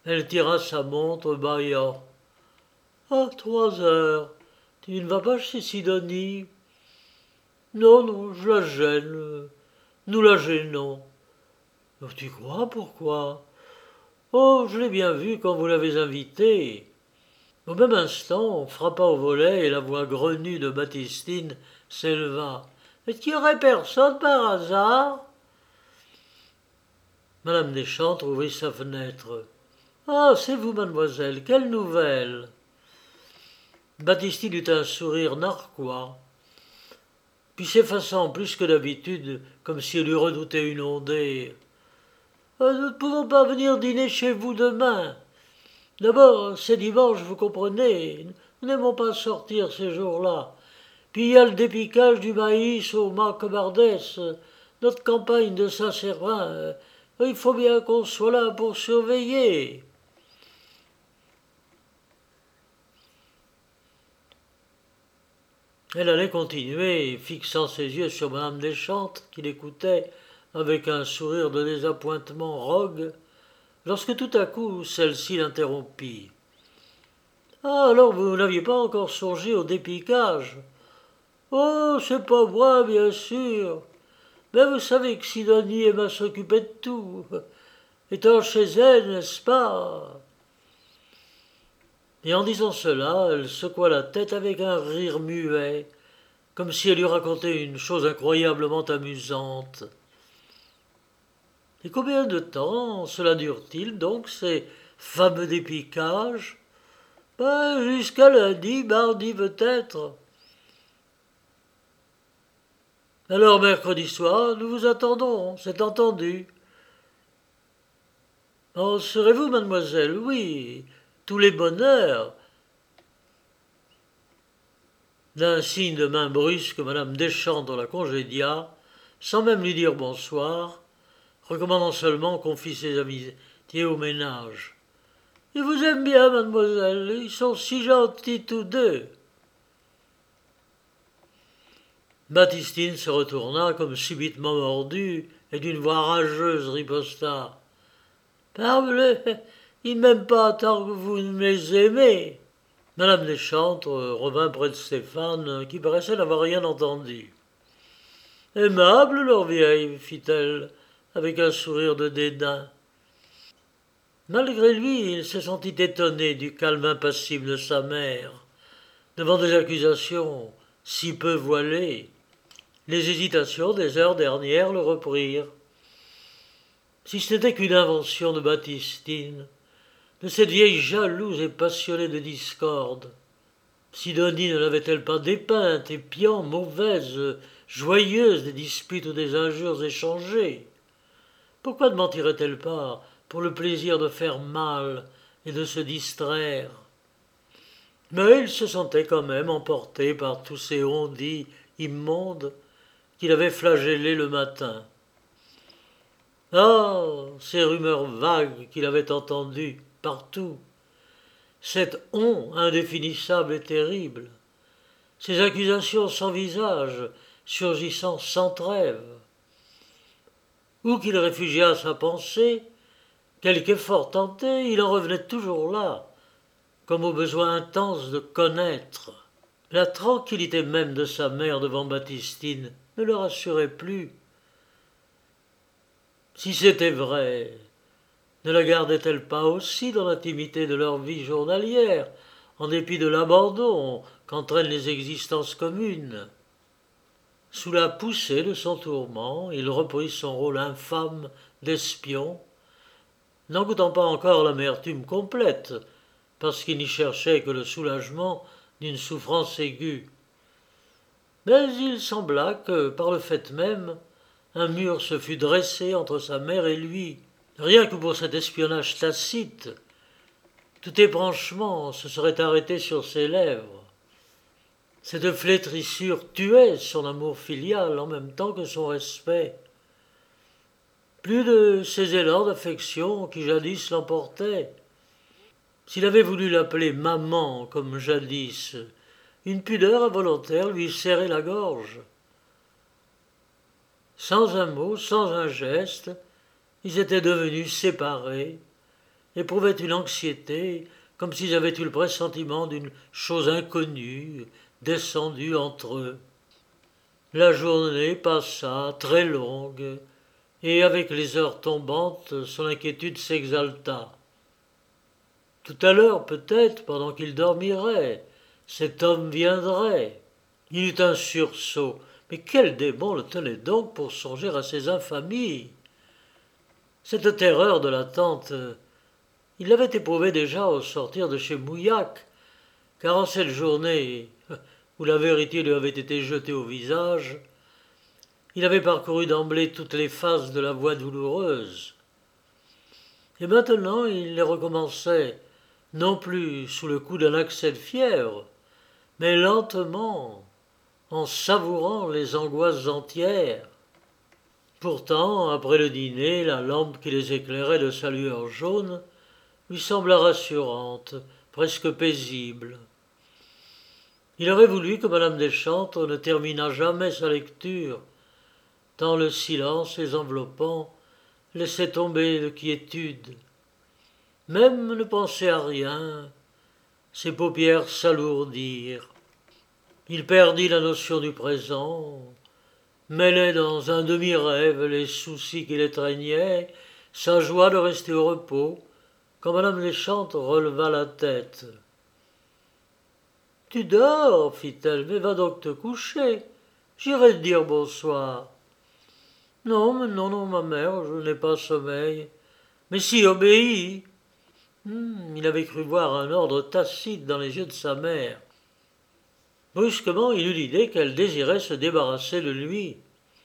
Elle tira sa montre, bâillant. Ah, 3 heures. Tu ne vas pas chez Sidonie? Non, non, je la gêne. Nous la gênons. Oh, tu crois, pourquoi? Oh, je l'ai bien vu quand vous l'avez invitée. Au même instant, on frappa au volet et la voix grenue de Baptistine s'éleva. Est-ce qu'il y aurait personne par hasard? Madame Deschantres ouvrit sa fenêtre. Ah, c'est vous, mademoiselle, quelle nouvelle? Baptistine eut un sourire narquois, puis s'effaçant plus que d'habitude, comme si elle eût redouté une ondée. Nous ne pouvons pas venir dîner chez vous demain. D'abord, c'est dimanche, vous comprenez. Nous n'aimons pas sortir ces jours-là. Puis il y a le dépiquage du maïs au Macabardès, notre campagne de Saint-Séverin. Il faut bien qu'on soit là pour surveiller. Elle allait continuer, fixant ses yeux sur Madame Deschantres, qui l'écoutait avec un sourire de désappointement rogue, lorsque tout à coup celle-ci l'interrompit. Ah, alors vous n'aviez pas encore songé au dépiquage? Oh, c'est pas moi, bien sûr. Mais vous savez que Sidonie aime à s'occuper de tout. Étant chez elle, n'est-ce pas? Et en disant cela, elle secoua la tête avec un rire muet, comme si elle eût raconté une chose incroyablement amusante. Et combien de temps cela dure-t-il donc, ces fameux dépiquages? Jusqu'à lundi, mardi peut-être. Alors mercredi soir, nous vous attendons, c'est entendu. En serez-vous, mademoiselle? Oui, tous les bonheurs. D'un signe de main brusque, madame Deschantres la congédia, sans même lui dire bonsoir, recommandant seulement qu'on fît ses amitiés au ménage. Ils vous aiment bien, mademoiselle, ils sont si gentils tous deux. Baptistine se retourna comme subitement mordue et d'une voix rageuse riposta. Parbleu, ils m'aiment pas tant que vous ne les aimez. Madame Deschantres revint près de Stéphane, qui paraissait n'avoir rien entendu. Aimable, leur vieille, fit-elle, avec un sourire de dédain. Malgré lui, il se sentit étonné du calme impassible de sa mère, devant des accusations si peu voilées. Les hésitations des heures dernières le reprirent. Si ce n'était qu'une invention de Baptistine, de cette vieille jalouse et passionnée de discorde. Sidonie ne l'avait-elle pas dépeinte, épiant, mauvaise, joyeuse des disputes ou des injures échangées? Pourquoi ne mentirait-elle pas pour le plaisir de faire mal et de se distraire? Mais il se sentait quand même emporté par tous ces on-dit immondes qu'il avait flagellés le matin. Ah, ces rumeurs vagues qu'il avait entendues partout, cet on indéfinissable et terrible, ces accusations sans visage, surgissant sans trêve. Où qu'il réfugiât sa pensée, quelque effort tenté, il en revenait toujours là, comme au besoin intense de connaître. La tranquillité même de sa mère devant Baptistine ne le rassurait plus. Si c'était vrai, ne la gardait-elle pas aussi dans l'intimité de leur vie journalière, en dépit de l'abandon qu'entraînent les existences communes? Sous la poussée de son tourment, il reprit son rôle infâme d'espion, n'en goûtant pas encore l'amertume complète, parce qu'il n'y cherchait que le soulagement d'une souffrance aiguë. Mais il sembla que, par le fait même, un mur se fût dressé entre sa mère et lui. Rien que pour cet espionnage tacite, tout ébranchement se serait arrêté sur ses lèvres. Cette flétrissure tuait son amour filial en même temps que son respect. Plus de ces élans d'affection qui jadis l'emportaient. S'il avait voulu l'appeler maman comme jadis, une pudeur involontaire lui serrait la gorge. Sans un mot, sans un geste, ils étaient devenus séparés, éprouvaient une anxiété, comme s'ils avaient eu le pressentiment d'une chose inconnue descendue entre eux. La journée passa très longue, et avec les heures tombantes, son inquiétude s'exalta. Tout à l'heure, peut-être, pendant qu'il dormirait, cet homme viendrait. Il eut un sursaut. Mais quel démon le tenait donc pour songer à ces infamies? Cette terreur de l'attente, il l'avait éprouvée déjà au sortir de chez Mouillac, car en cette journée où la vérité lui avait été jetée au visage, il avait parcouru d'emblée toutes les phases de la voie douloureuse. Et maintenant il les recommençait, non plus sous le coup d'un accès de fièvre, mais lentement, en savourant les angoisses entières. Pourtant, après le dîner, la lampe qui les éclairait de sa lueur jaune lui sembla rassurante, presque paisible. Il aurait voulu que Madame Deschantres ne terminât jamais sa lecture, tant le silence les enveloppant laissait tomber de quiétude. Même ne penser à rien, ses paupières s'alourdirent. Il perdit la notion du présent, mêlait dans un demi-rêve les soucis qui l'étreignaient, sa joie de rester au repos, quand Madame Deschantres releva la tête. « Tu dors, fit-elle, mais va donc te coucher. J'irai te dire bonsoir. »« Non, ma mère, je n'ai pas sommeil. »« Mais si, obéis. » Il avait cru voir un ordre tacite dans les yeux de sa mère. Brusquement, il eut l'idée qu'elle désirait se débarrasser de lui.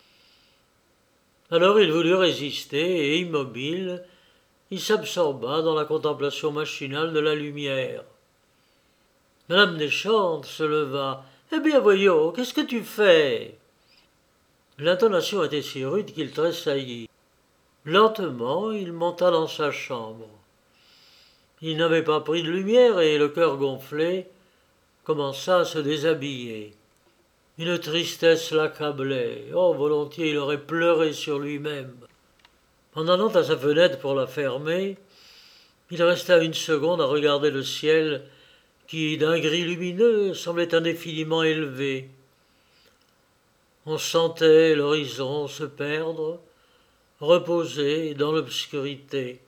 Alors il voulut résister et, immobile, il s'absorba dans la contemplation machinale de la lumière. Madame Deschantres se leva. « Eh bien, voyons, qu'est-ce que tu fais ?» L'intonation était si rude qu'il tressaillit. Lentement, il monta dans sa chambre. Il n'avait pas pris de lumière et, le cœur gonflé, commença à se déshabiller. Une tristesse l'accablait. Oh, volontiers il aurait pleuré sur lui-même. En allant à sa fenêtre pour la fermer, il resta une seconde à regarder le ciel qui, d'un gris lumineux, semblait indéfiniment élevé. On sentait l'horizon se perdre, reposer dans l'obscurité.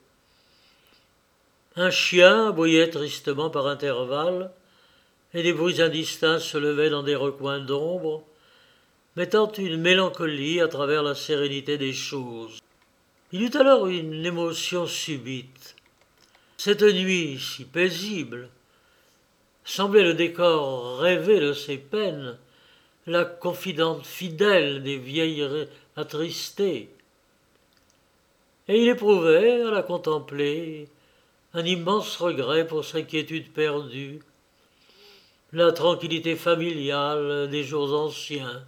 Un chien aboyait tristement par intervalles, et des bruits indistincts se levaient dans des recoins d'ombre, mettant une mélancolie à travers la sérénité des choses. Il eut alors une émotion subite. Cette nuit si paisible semblait le décor rêvé de ses peines, la confidente fidèle des vieilles attristées. Et il éprouvait, à la contempler, un immense regret pour sa quiétude perdue, la tranquillité familiale des jours anciens.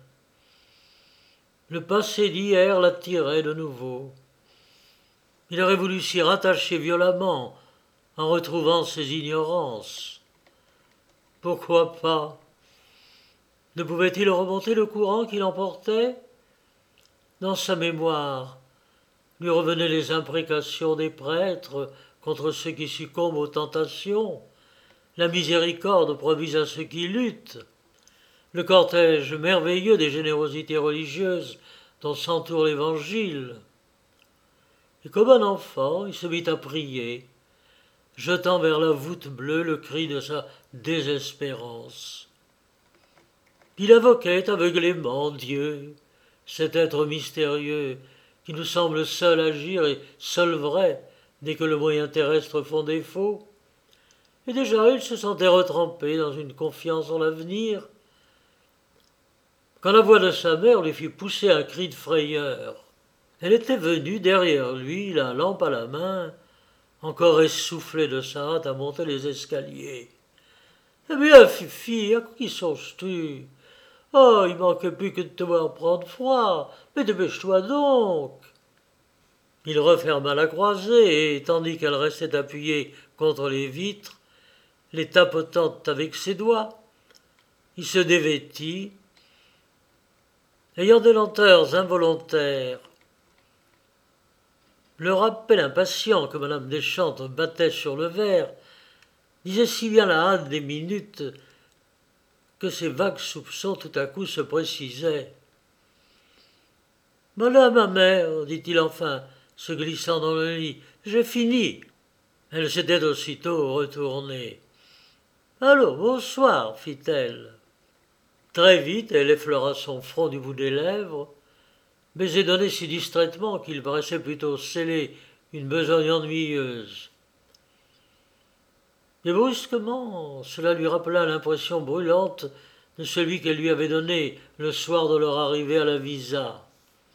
Le passé d'hier l'attirait de nouveau. Il aurait voulu s'y rattacher violemment en retrouvant ses ignorances. Pourquoi pas? Ne pouvait-il remonter le courant qui l'emportait? Dans sa mémoire lui revenaient les imprécations des prêtres contre ceux qui succombent aux tentations, la miséricorde promise à ceux qui luttent, le cortège merveilleux des générosités religieuses dont s'entoure l'Évangile. Et comme un enfant, il se mit à prier, jetant vers la voûte bleue le cri de sa désespérance. Il invoquait aveuglément Dieu, cet être mystérieux qui nous semble seul agir et seul vrai dès que le moyen terrestre font défaut. Et déjà il se sentait retrempé dans une confiance en l'avenir, quand la voix de sa mère lui fit pousser un cri de frayeur. Elle était venue derrière lui, la lampe à la main, encore essoufflée de sa hâte à monter les escaliers. « Eh bien, Fifi, à qui songes-tu? Oh, il manquait plus que de te voir prendre froid, mais dépêche-toi donc !» Il referma la croisée et, tandis qu'elle restait appuyée contre les vitres, les tapotant avec ses doigts, il se dévêtit, ayant des lenteurs involontaires. Le rappel impatient que madame Deschamps battait sur le verre disait si bien la hâte des minutes que ses vagues soupçons tout à coup se précisaient. « Madame ma mère, dit-il enfin, se glissant dans le lit, j'ai fini. » Elle s'était aussitôt retournée. « Allô, bonsoir, fit-elle. » Très vite, elle effleura son front du bout des lèvres, baiser donné si distraitement qu'il paraissait plutôt sceller une besogne ennuyeuse. Et brusquement, cela lui rappela l'impression brûlante de celui qu'elle lui avait donné le soir de leur arrivée à la visa.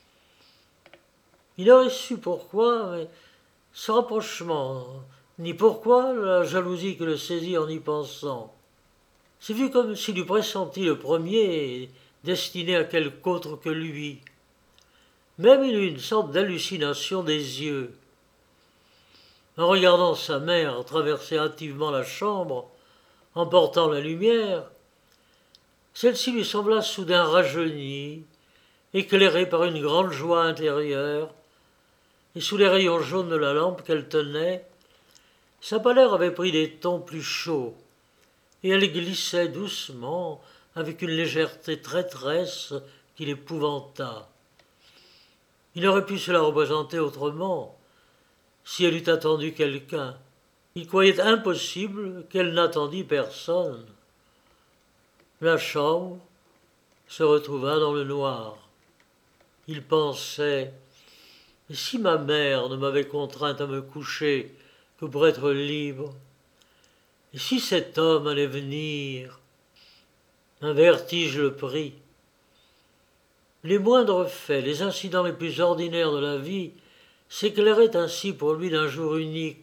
Il aurait su pourquoi, mais ce rapprochement, ni pourquoi la jalousie qui le saisit en y pensant. C'est vu comme s'il eût pressenti le premier destiné à quelque autre que lui. Même il eut une sorte d'hallucination des yeux. En regardant sa mère traverser hâtivement la chambre, emportant la lumière, celle-ci lui sembla soudain rajeunie, éclairée par une grande joie intérieure, et sous les rayons jaunes de la lampe qu'elle tenait, sa pâleur avait pris des tons plus chauds, et elle glissait doucement avec une légèreté traîtresse qui l'épouvanta. Il aurait pu se la représenter autrement, si elle eût attendu quelqu'un. Il croyait impossible qu'elle n'attendît personne. La chambre se retrouva dans le noir. Il pensait « Et si ma mère ne m'avait contrainte à me coucher que pour être libre? Et si cet homme allait venir ?» Un vertige le prit. Les moindres faits, les incidents les plus ordinaires de la vie s'éclairaient ainsi pour lui d'un jour unique.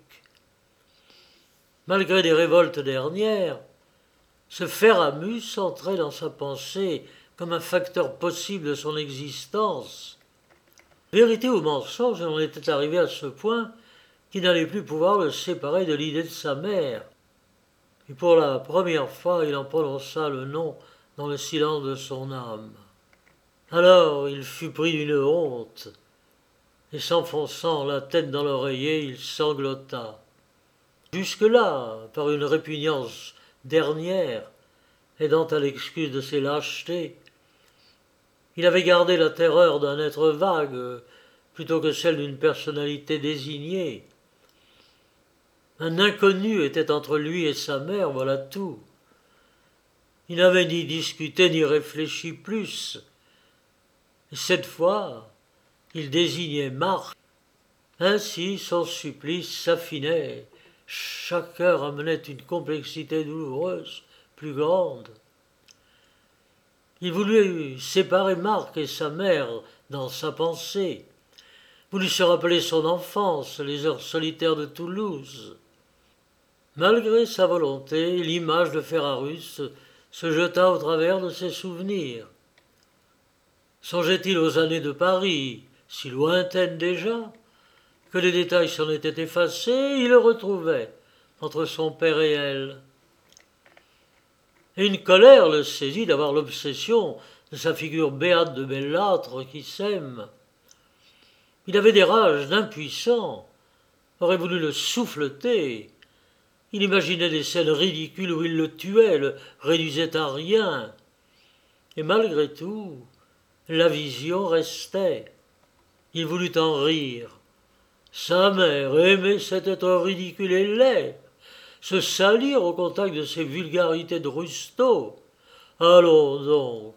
Malgré des révoltes dernières, ce Ferramus entrait dans sa pensée comme un facteur possible de son existence. Vérité ou mensonge, on était arrivé à ce point qu'il n'allait plus pouvoir le séparer de l'idée de sa mère. Et pour la première fois, il en prononça le nom dans le silence de son âme. Alors il fut pris d'une honte, et s'enfonçant la tête dans l'oreiller, il sanglota. Jusque-là, par une répugnance dernière, aidant à l'excuse de ses lâchetés, il avait gardé la terreur d'un être vague plutôt que celle d'une personnalité désignée. Un inconnu était entre lui et sa mère, voilà tout. Il n'avait ni discuté ni réfléchi plus. Et cette fois, il désignait Marc. Ainsi, son supplice s'affinait. Chaque heure amenait une complexité douloureuse plus grande. Il voulut séparer Marc et sa mère dans sa pensée, voulut se rappeler son enfance, les heures solitaires de Toulouse. Malgré sa volonté, l'image de Ferramus se jeta au travers de ses souvenirs. Songeait-il aux années de Paris, si lointaines déjà, que les détails s'en étaient effacés, il le retrouvait entre son père et elle. Et une colère le saisit d'avoir l'obsession de sa figure béate de bellâtre qui s'aime. Il avait des rages d'impuissant, aurait voulu le souffleter. Il imaginait des scènes ridicules où il le tuait, le réduisait à rien. Et malgré tout, la vision restait. Il voulut en rire. Sa mère aimait cet être ridicule et laid, se salir au contact de ces vulgarités de Rustaud. Allons donc.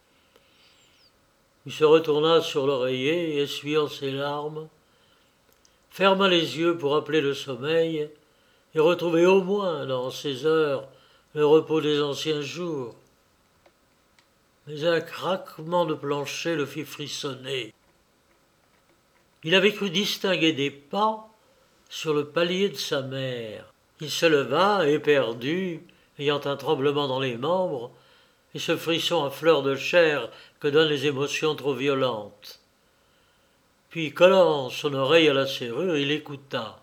Il se retourna sur l'oreiller, essuyant ses larmes, ferma les yeux pour appeler le sommeil et retrouver au moins dans ces heures le repos des anciens jours. Mais un craquement de plancher le fit frissonner. Il avait cru distinguer des pas sur le palier de sa mère. Il se leva, éperdu, ayant un tremblement dans les membres, et ce frisson à fleur de chair que donnent les émotions trop violentes. Puis, collant son oreille à la serrure, il écouta.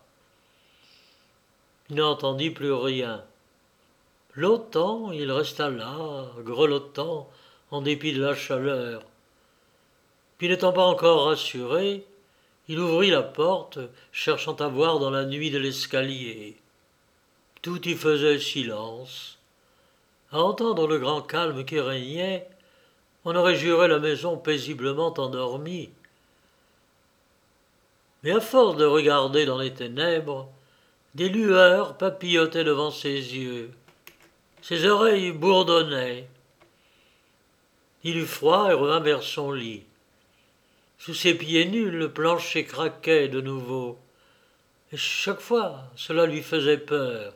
Il n'entendit plus rien. Longtemps, il resta là, grelottant, en dépit de la chaleur. Puis, n'étant pas encore rassuré, Il ouvrit la porte, cherchant à voir dans la nuit de l'escalier. Tout y faisait silence. À entendre le grand calme qui régnait, on aurait juré la maison paisiblement endormie. Mais à force de regarder dans les ténèbres, des lueurs papillotaient devant ses yeux. Ses oreilles bourdonnaient. Il eut froid et revint vers son lit. Sous ses pieds nus, le plancher craquait de nouveau. Et chaque fois, cela lui faisait peur.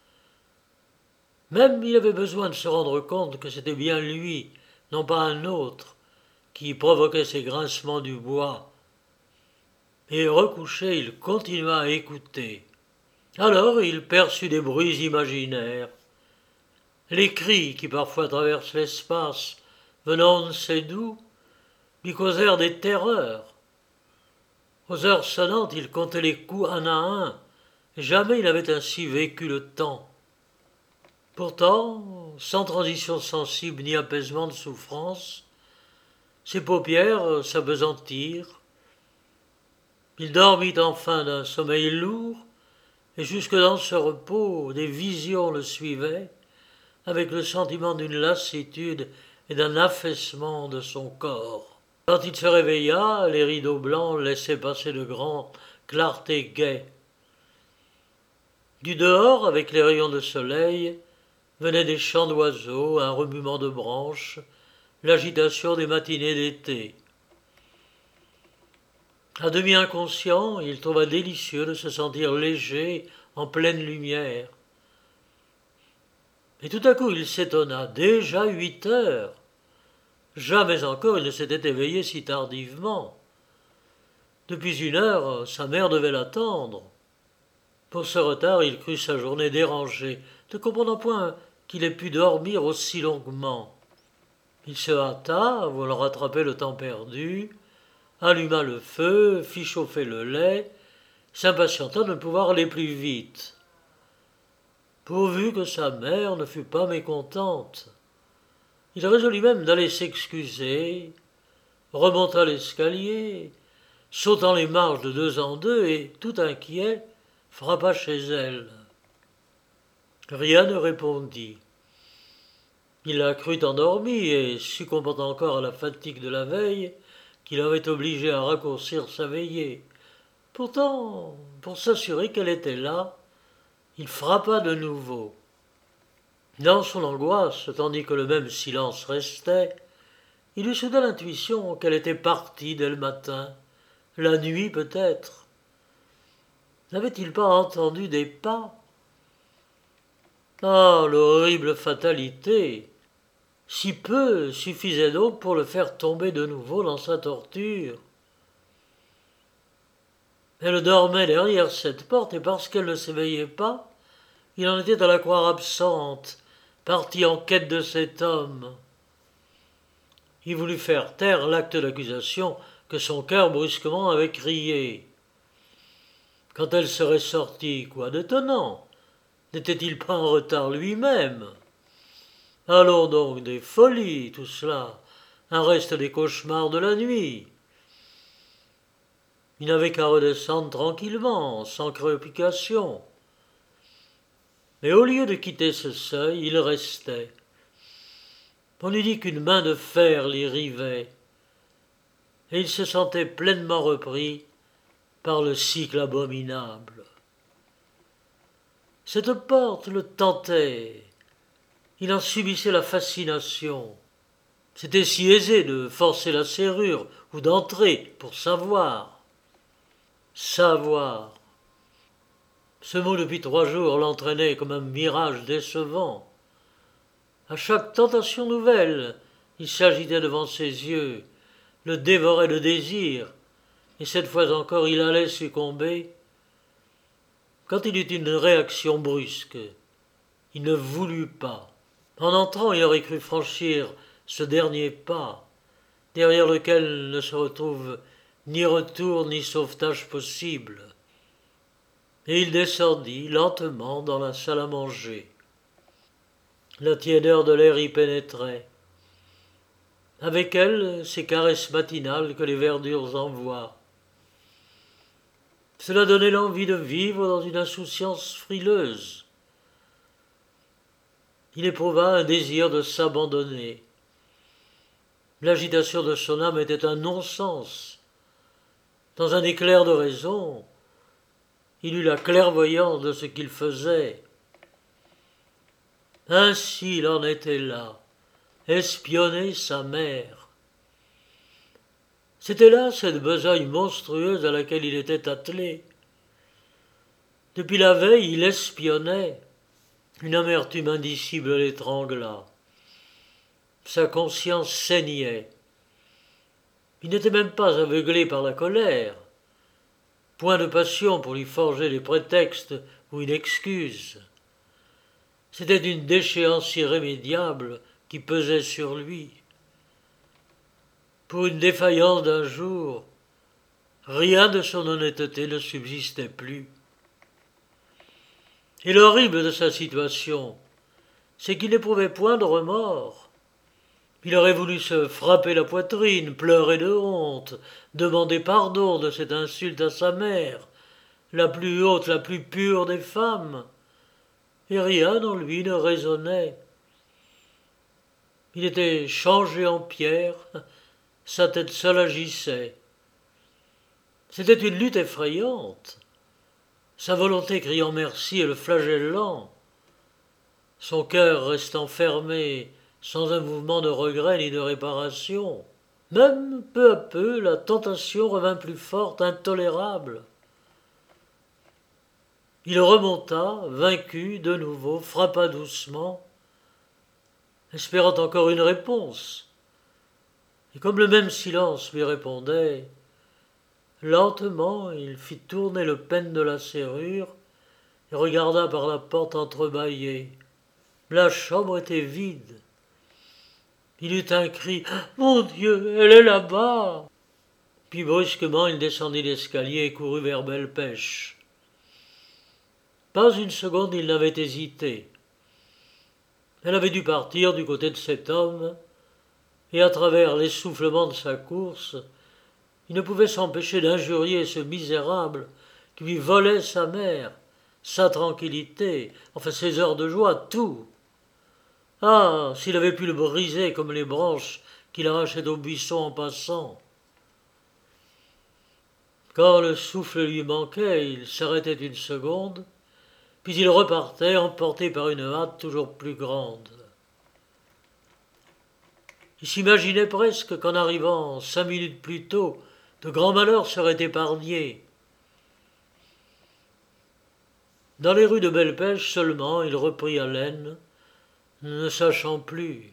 Même il avait besoin de se rendre compte que c'était bien lui, non pas un autre, qui provoquait ces grincements du bois. Et recouché, il continua à écouter. Alors il perçut des bruits imaginaires. Les cris qui parfois traversent l'espace, venant de ces doux, lui causèrent des terreurs. Aux heures sonnantes, il comptait les coups un à un, et jamais il n'avait ainsi vécu le temps. Pourtant, sans transition sensible ni apaisement de souffrance, ses paupières s'appesantirent. Il dormit enfin d'un sommeil lourd, et jusque dans ce repos, des visions le suivaient, avec le sentiment d'une lassitude et d'un affaissement de son corps. Quand il se réveilla, les rideaux blancs laissaient passer de grandes clartés gaies. Du dehors, avec les rayons de soleil, venaient des chants d'oiseaux, un remuement de branches, l'agitation des matinées d'été. À demi inconscient, il trouva délicieux de se sentir léger en pleine lumière. Et tout à coup il s'étonna, déjà 8 heures. Jamais encore il ne s'était éveillé si tardivement. Depuis 1 heure, sa mère devait l'attendre. Pour ce retard, il crut sa journée dérangée, ne comprenant point qu'il ait pu dormir aussi longuement. Il se hâta, voulant rattraper le temps perdu, alluma le feu, fit chauffer le lait, s'impatienta de ne pouvoir aller plus vite. Pourvu que sa mère ne fût pas mécontente. Il résolut même d'aller s'excuser, remonta l'escalier, sautant les marches de 2 en 2 et, tout inquiet, frappa chez elle. Rien ne répondit. Il la crut endormie et, succombant encore à la fatigue de la veille, qui l'avait obligé à raccourcir sa veillée. Pourtant, pour s'assurer qu'elle était là, il frappa de nouveau. Dans son angoisse, tandis que le même silence restait, il eut soudain l'intuition qu'elle était partie dès le matin, la nuit peut-être. N'avait-il pas entendu des pas? Ah, l'horrible fatalité! Si peu suffisait donc pour le faire tomber de nouveau dans sa torture. Elle dormait derrière cette porte, et parce qu'elle ne s'éveillait pas, il en était à la croire absente, partie en quête de cet homme. Il voulut faire taire l'acte d'accusation que son cœur brusquement avait crié. Quand elle serait sortie, quoi d'étonnant? N'était-il pas en retard lui-même? Allons donc, des folies, tout cela, un reste des cauchemars de la nuit. Il n'avait qu'à redescendre tranquillement, sans préoccupation. Mais au lieu de quitter ce seuil, il restait. On eût dit qu'une main de fer l'y rivait, et il se sentait pleinement repris par le cycle abominable. Cette porte le tentait, il en subissait la fascination. C'était si aisé de forcer la serrure ou d'entrer pour savoir. Savoir. Ce mot depuis 3 jours l'entraînait comme un mirage décevant. À chaque tentation nouvelle, il s'agitait devant ses yeux, le dévorait le désir, et cette fois encore il allait succomber. Quand il eut une réaction brusque, il ne voulut pas. En entrant, il aurait cru franchir ce dernier pas, derrière lequel ne se retrouve ni retour ni sauvetage possible. Et il descendit lentement dans la salle à manger. La tiédeur de l'air y pénétrait. Avec elle, ces caresses matinales que les verdures envoient. Cela donnait l'envie de vivre dans une insouciance frileuse. Il éprouva un désir de s'abandonner. L'agitation de son âme était un non-sens. Dans un éclair de raison, il eut la clairvoyance de ce qu'il faisait. Ainsi il en était là, espionner sa mère. C'était là cette besogne monstrueuse à laquelle il était attelé. Depuis la veille, il espionnait. Une amertume indicible l'étrangla. Sa conscience saignait. Il n'était même pas aveuglé par la colère. Point de passion pour lui forger des prétextes ou une excuse. C'était une déchéance irrémédiable qui pesait sur lui. Pour une défaillance d'un jour, rien de son honnêteté ne subsistait plus. Et l'horrible de sa situation, c'est qu'il n'éprouvait point de remords. Il aurait voulu se frapper la poitrine, pleurer de honte, demander pardon de cette insulte à sa mère, la plus haute, la plus pure des femmes. Et rien en lui ne résonnait. Il était changé en pierre, sa tête seule agissait. C'était une lutte effrayante, sa volonté criant merci et le flagellant, son cœur restant fermé, sans un mouvement de regret ni de réparation. Même peu à peu, la tentation revint plus forte, intolérable. Il remonta, vaincu, de nouveau, frappa doucement, espérant encore une réponse. Et comme le même silence lui répondait, lentement il fit tourner le pêne de la serrure et regarda par la porte entrebâillée. La chambre était vide. Il eut un cri « Mon Dieu, elle est là-bas !» Puis brusquement il descendit l'escalier et courut vers Belle-Pêche. Pas une seconde il n'avait hésité. Elle avait dû partir du côté de cet homme, et à travers l'essoufflement de sa course, il ne pouvait s'empêcher d'injurier ce misérable qui lui volait sa mère, sa tranquillité, enfin ses heures de joie, tout. Ah, s'il avait pu le briser comme les branches qu'il arrachait au buisson en passant. Quand le souffle lui manquait, il s'arrêtait une seconde, puis il repartait, emporté par une hâte toujours plus grande. Il s'imaginait presque qu'en arrivant 5 minutes plus tôt, de grands malheurs seraient épargnés. Dans les rues de Belle-Pêche seulement, il reprit haleine, ne sachant plus.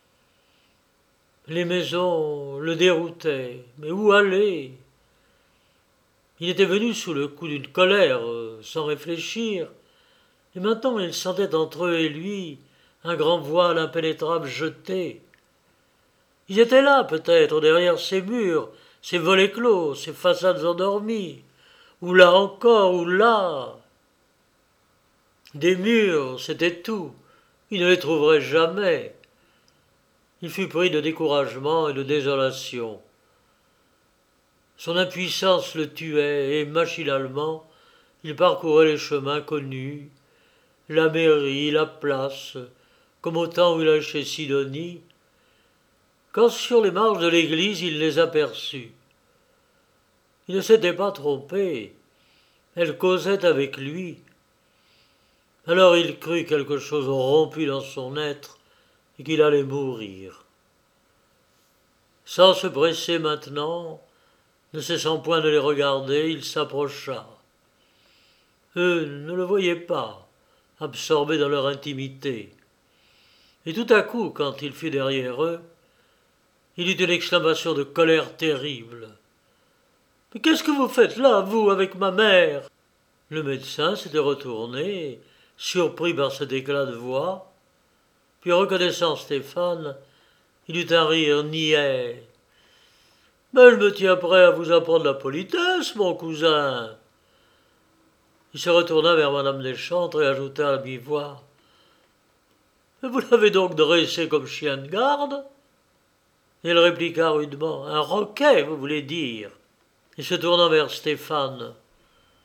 Les maisons le déroutaient, mais où aller? Il était venu sous le coup d'une colère, sans réfléchir, et maintenant il sentait entre eux et lui un grand voile impénétrable jeté. Ils étaient là, peut-être, derrière ces murs, ces volets clos, ces façades endormies, ou là encore, ou là. Des murs, c'était tout. Il ne les trouverait jamais. Il fut pris de découragement et de désolation. Son impuissance le tuait et, machinalement, il parcourait les chemins connus, la mairie, la place, comme au temps où il allait chez Sidonie, quand sur les marges de l'église il les aperçut. Il ne s'était pas trompé, elle causait avec lui. Alors il crut quelque chose rompu dans son être et qu'il allait mourir. Sans se presser maintenant, ne cessant point de les regarder, il s'approcha. Eux ne le voyaient pas, absorbés dans leur intimité. Et tout à coup, quand il fut derrière eux, il eut une exclamation de colère terrible. « Mais qu'est-ce que vous faites là, vous, avec ma mère ?» Le médecin s'était retourné, surpris par cet éclat de voix, puis reconnaissant Stéphane, il eut un rire niais. « Mais je me tiens prêt à vous apprendre la politesse, mon cousin. » Il se retourna vers madame Deschantres et ajouta à mi-voix. « Mais vous l'avez donc dressé comme chien de garde ?» Et elle répliqua rudement. « Un roquet, vous voulez dire ?» Et se tournant vers Stéphane.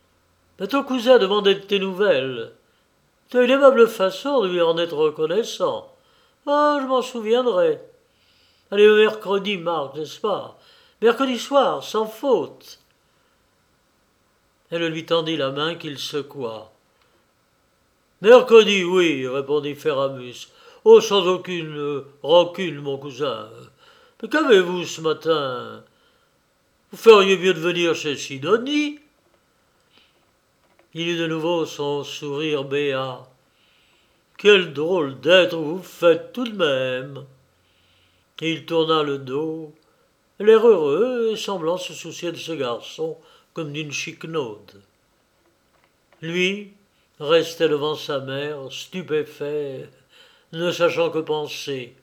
Mais ton cousin demandait de tes nouvelles. Tu as une aimable façon de lui en être reconnaissant. Ah, je m'en souviendrai. Allez, le mercredi, Marc, n'est-ce pas? Mercredi soir, sans faute. Elle lui tendit la main qu'il secoua. Mercredi, oui, répondit Ferramus. Oh, sans aucune rancune, mon cousin. Mais qu'avez-vous ce matin? Vous feriez mieux de venir chez Sidonie. Il eut de nouveau son sourire béat. Quel drôle d'être vous faites tout de même. Et il tourna le dos, l'air heureux et semblant se soucier de ce garçon comme d'une chiquenaude. Lui restait devant sa mère, stupéfait, ne sachant que penser.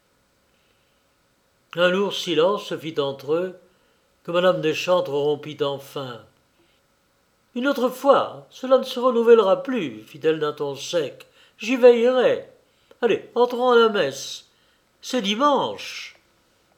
Un lourd silence se fit entre eux, que madame Deschantres rompit enfin. Une autre fois, cela ne se renouvellera plus, fit-elle d'un ton sec. J'y veillerai. Allez, entrons à la messe. C'est dimanche.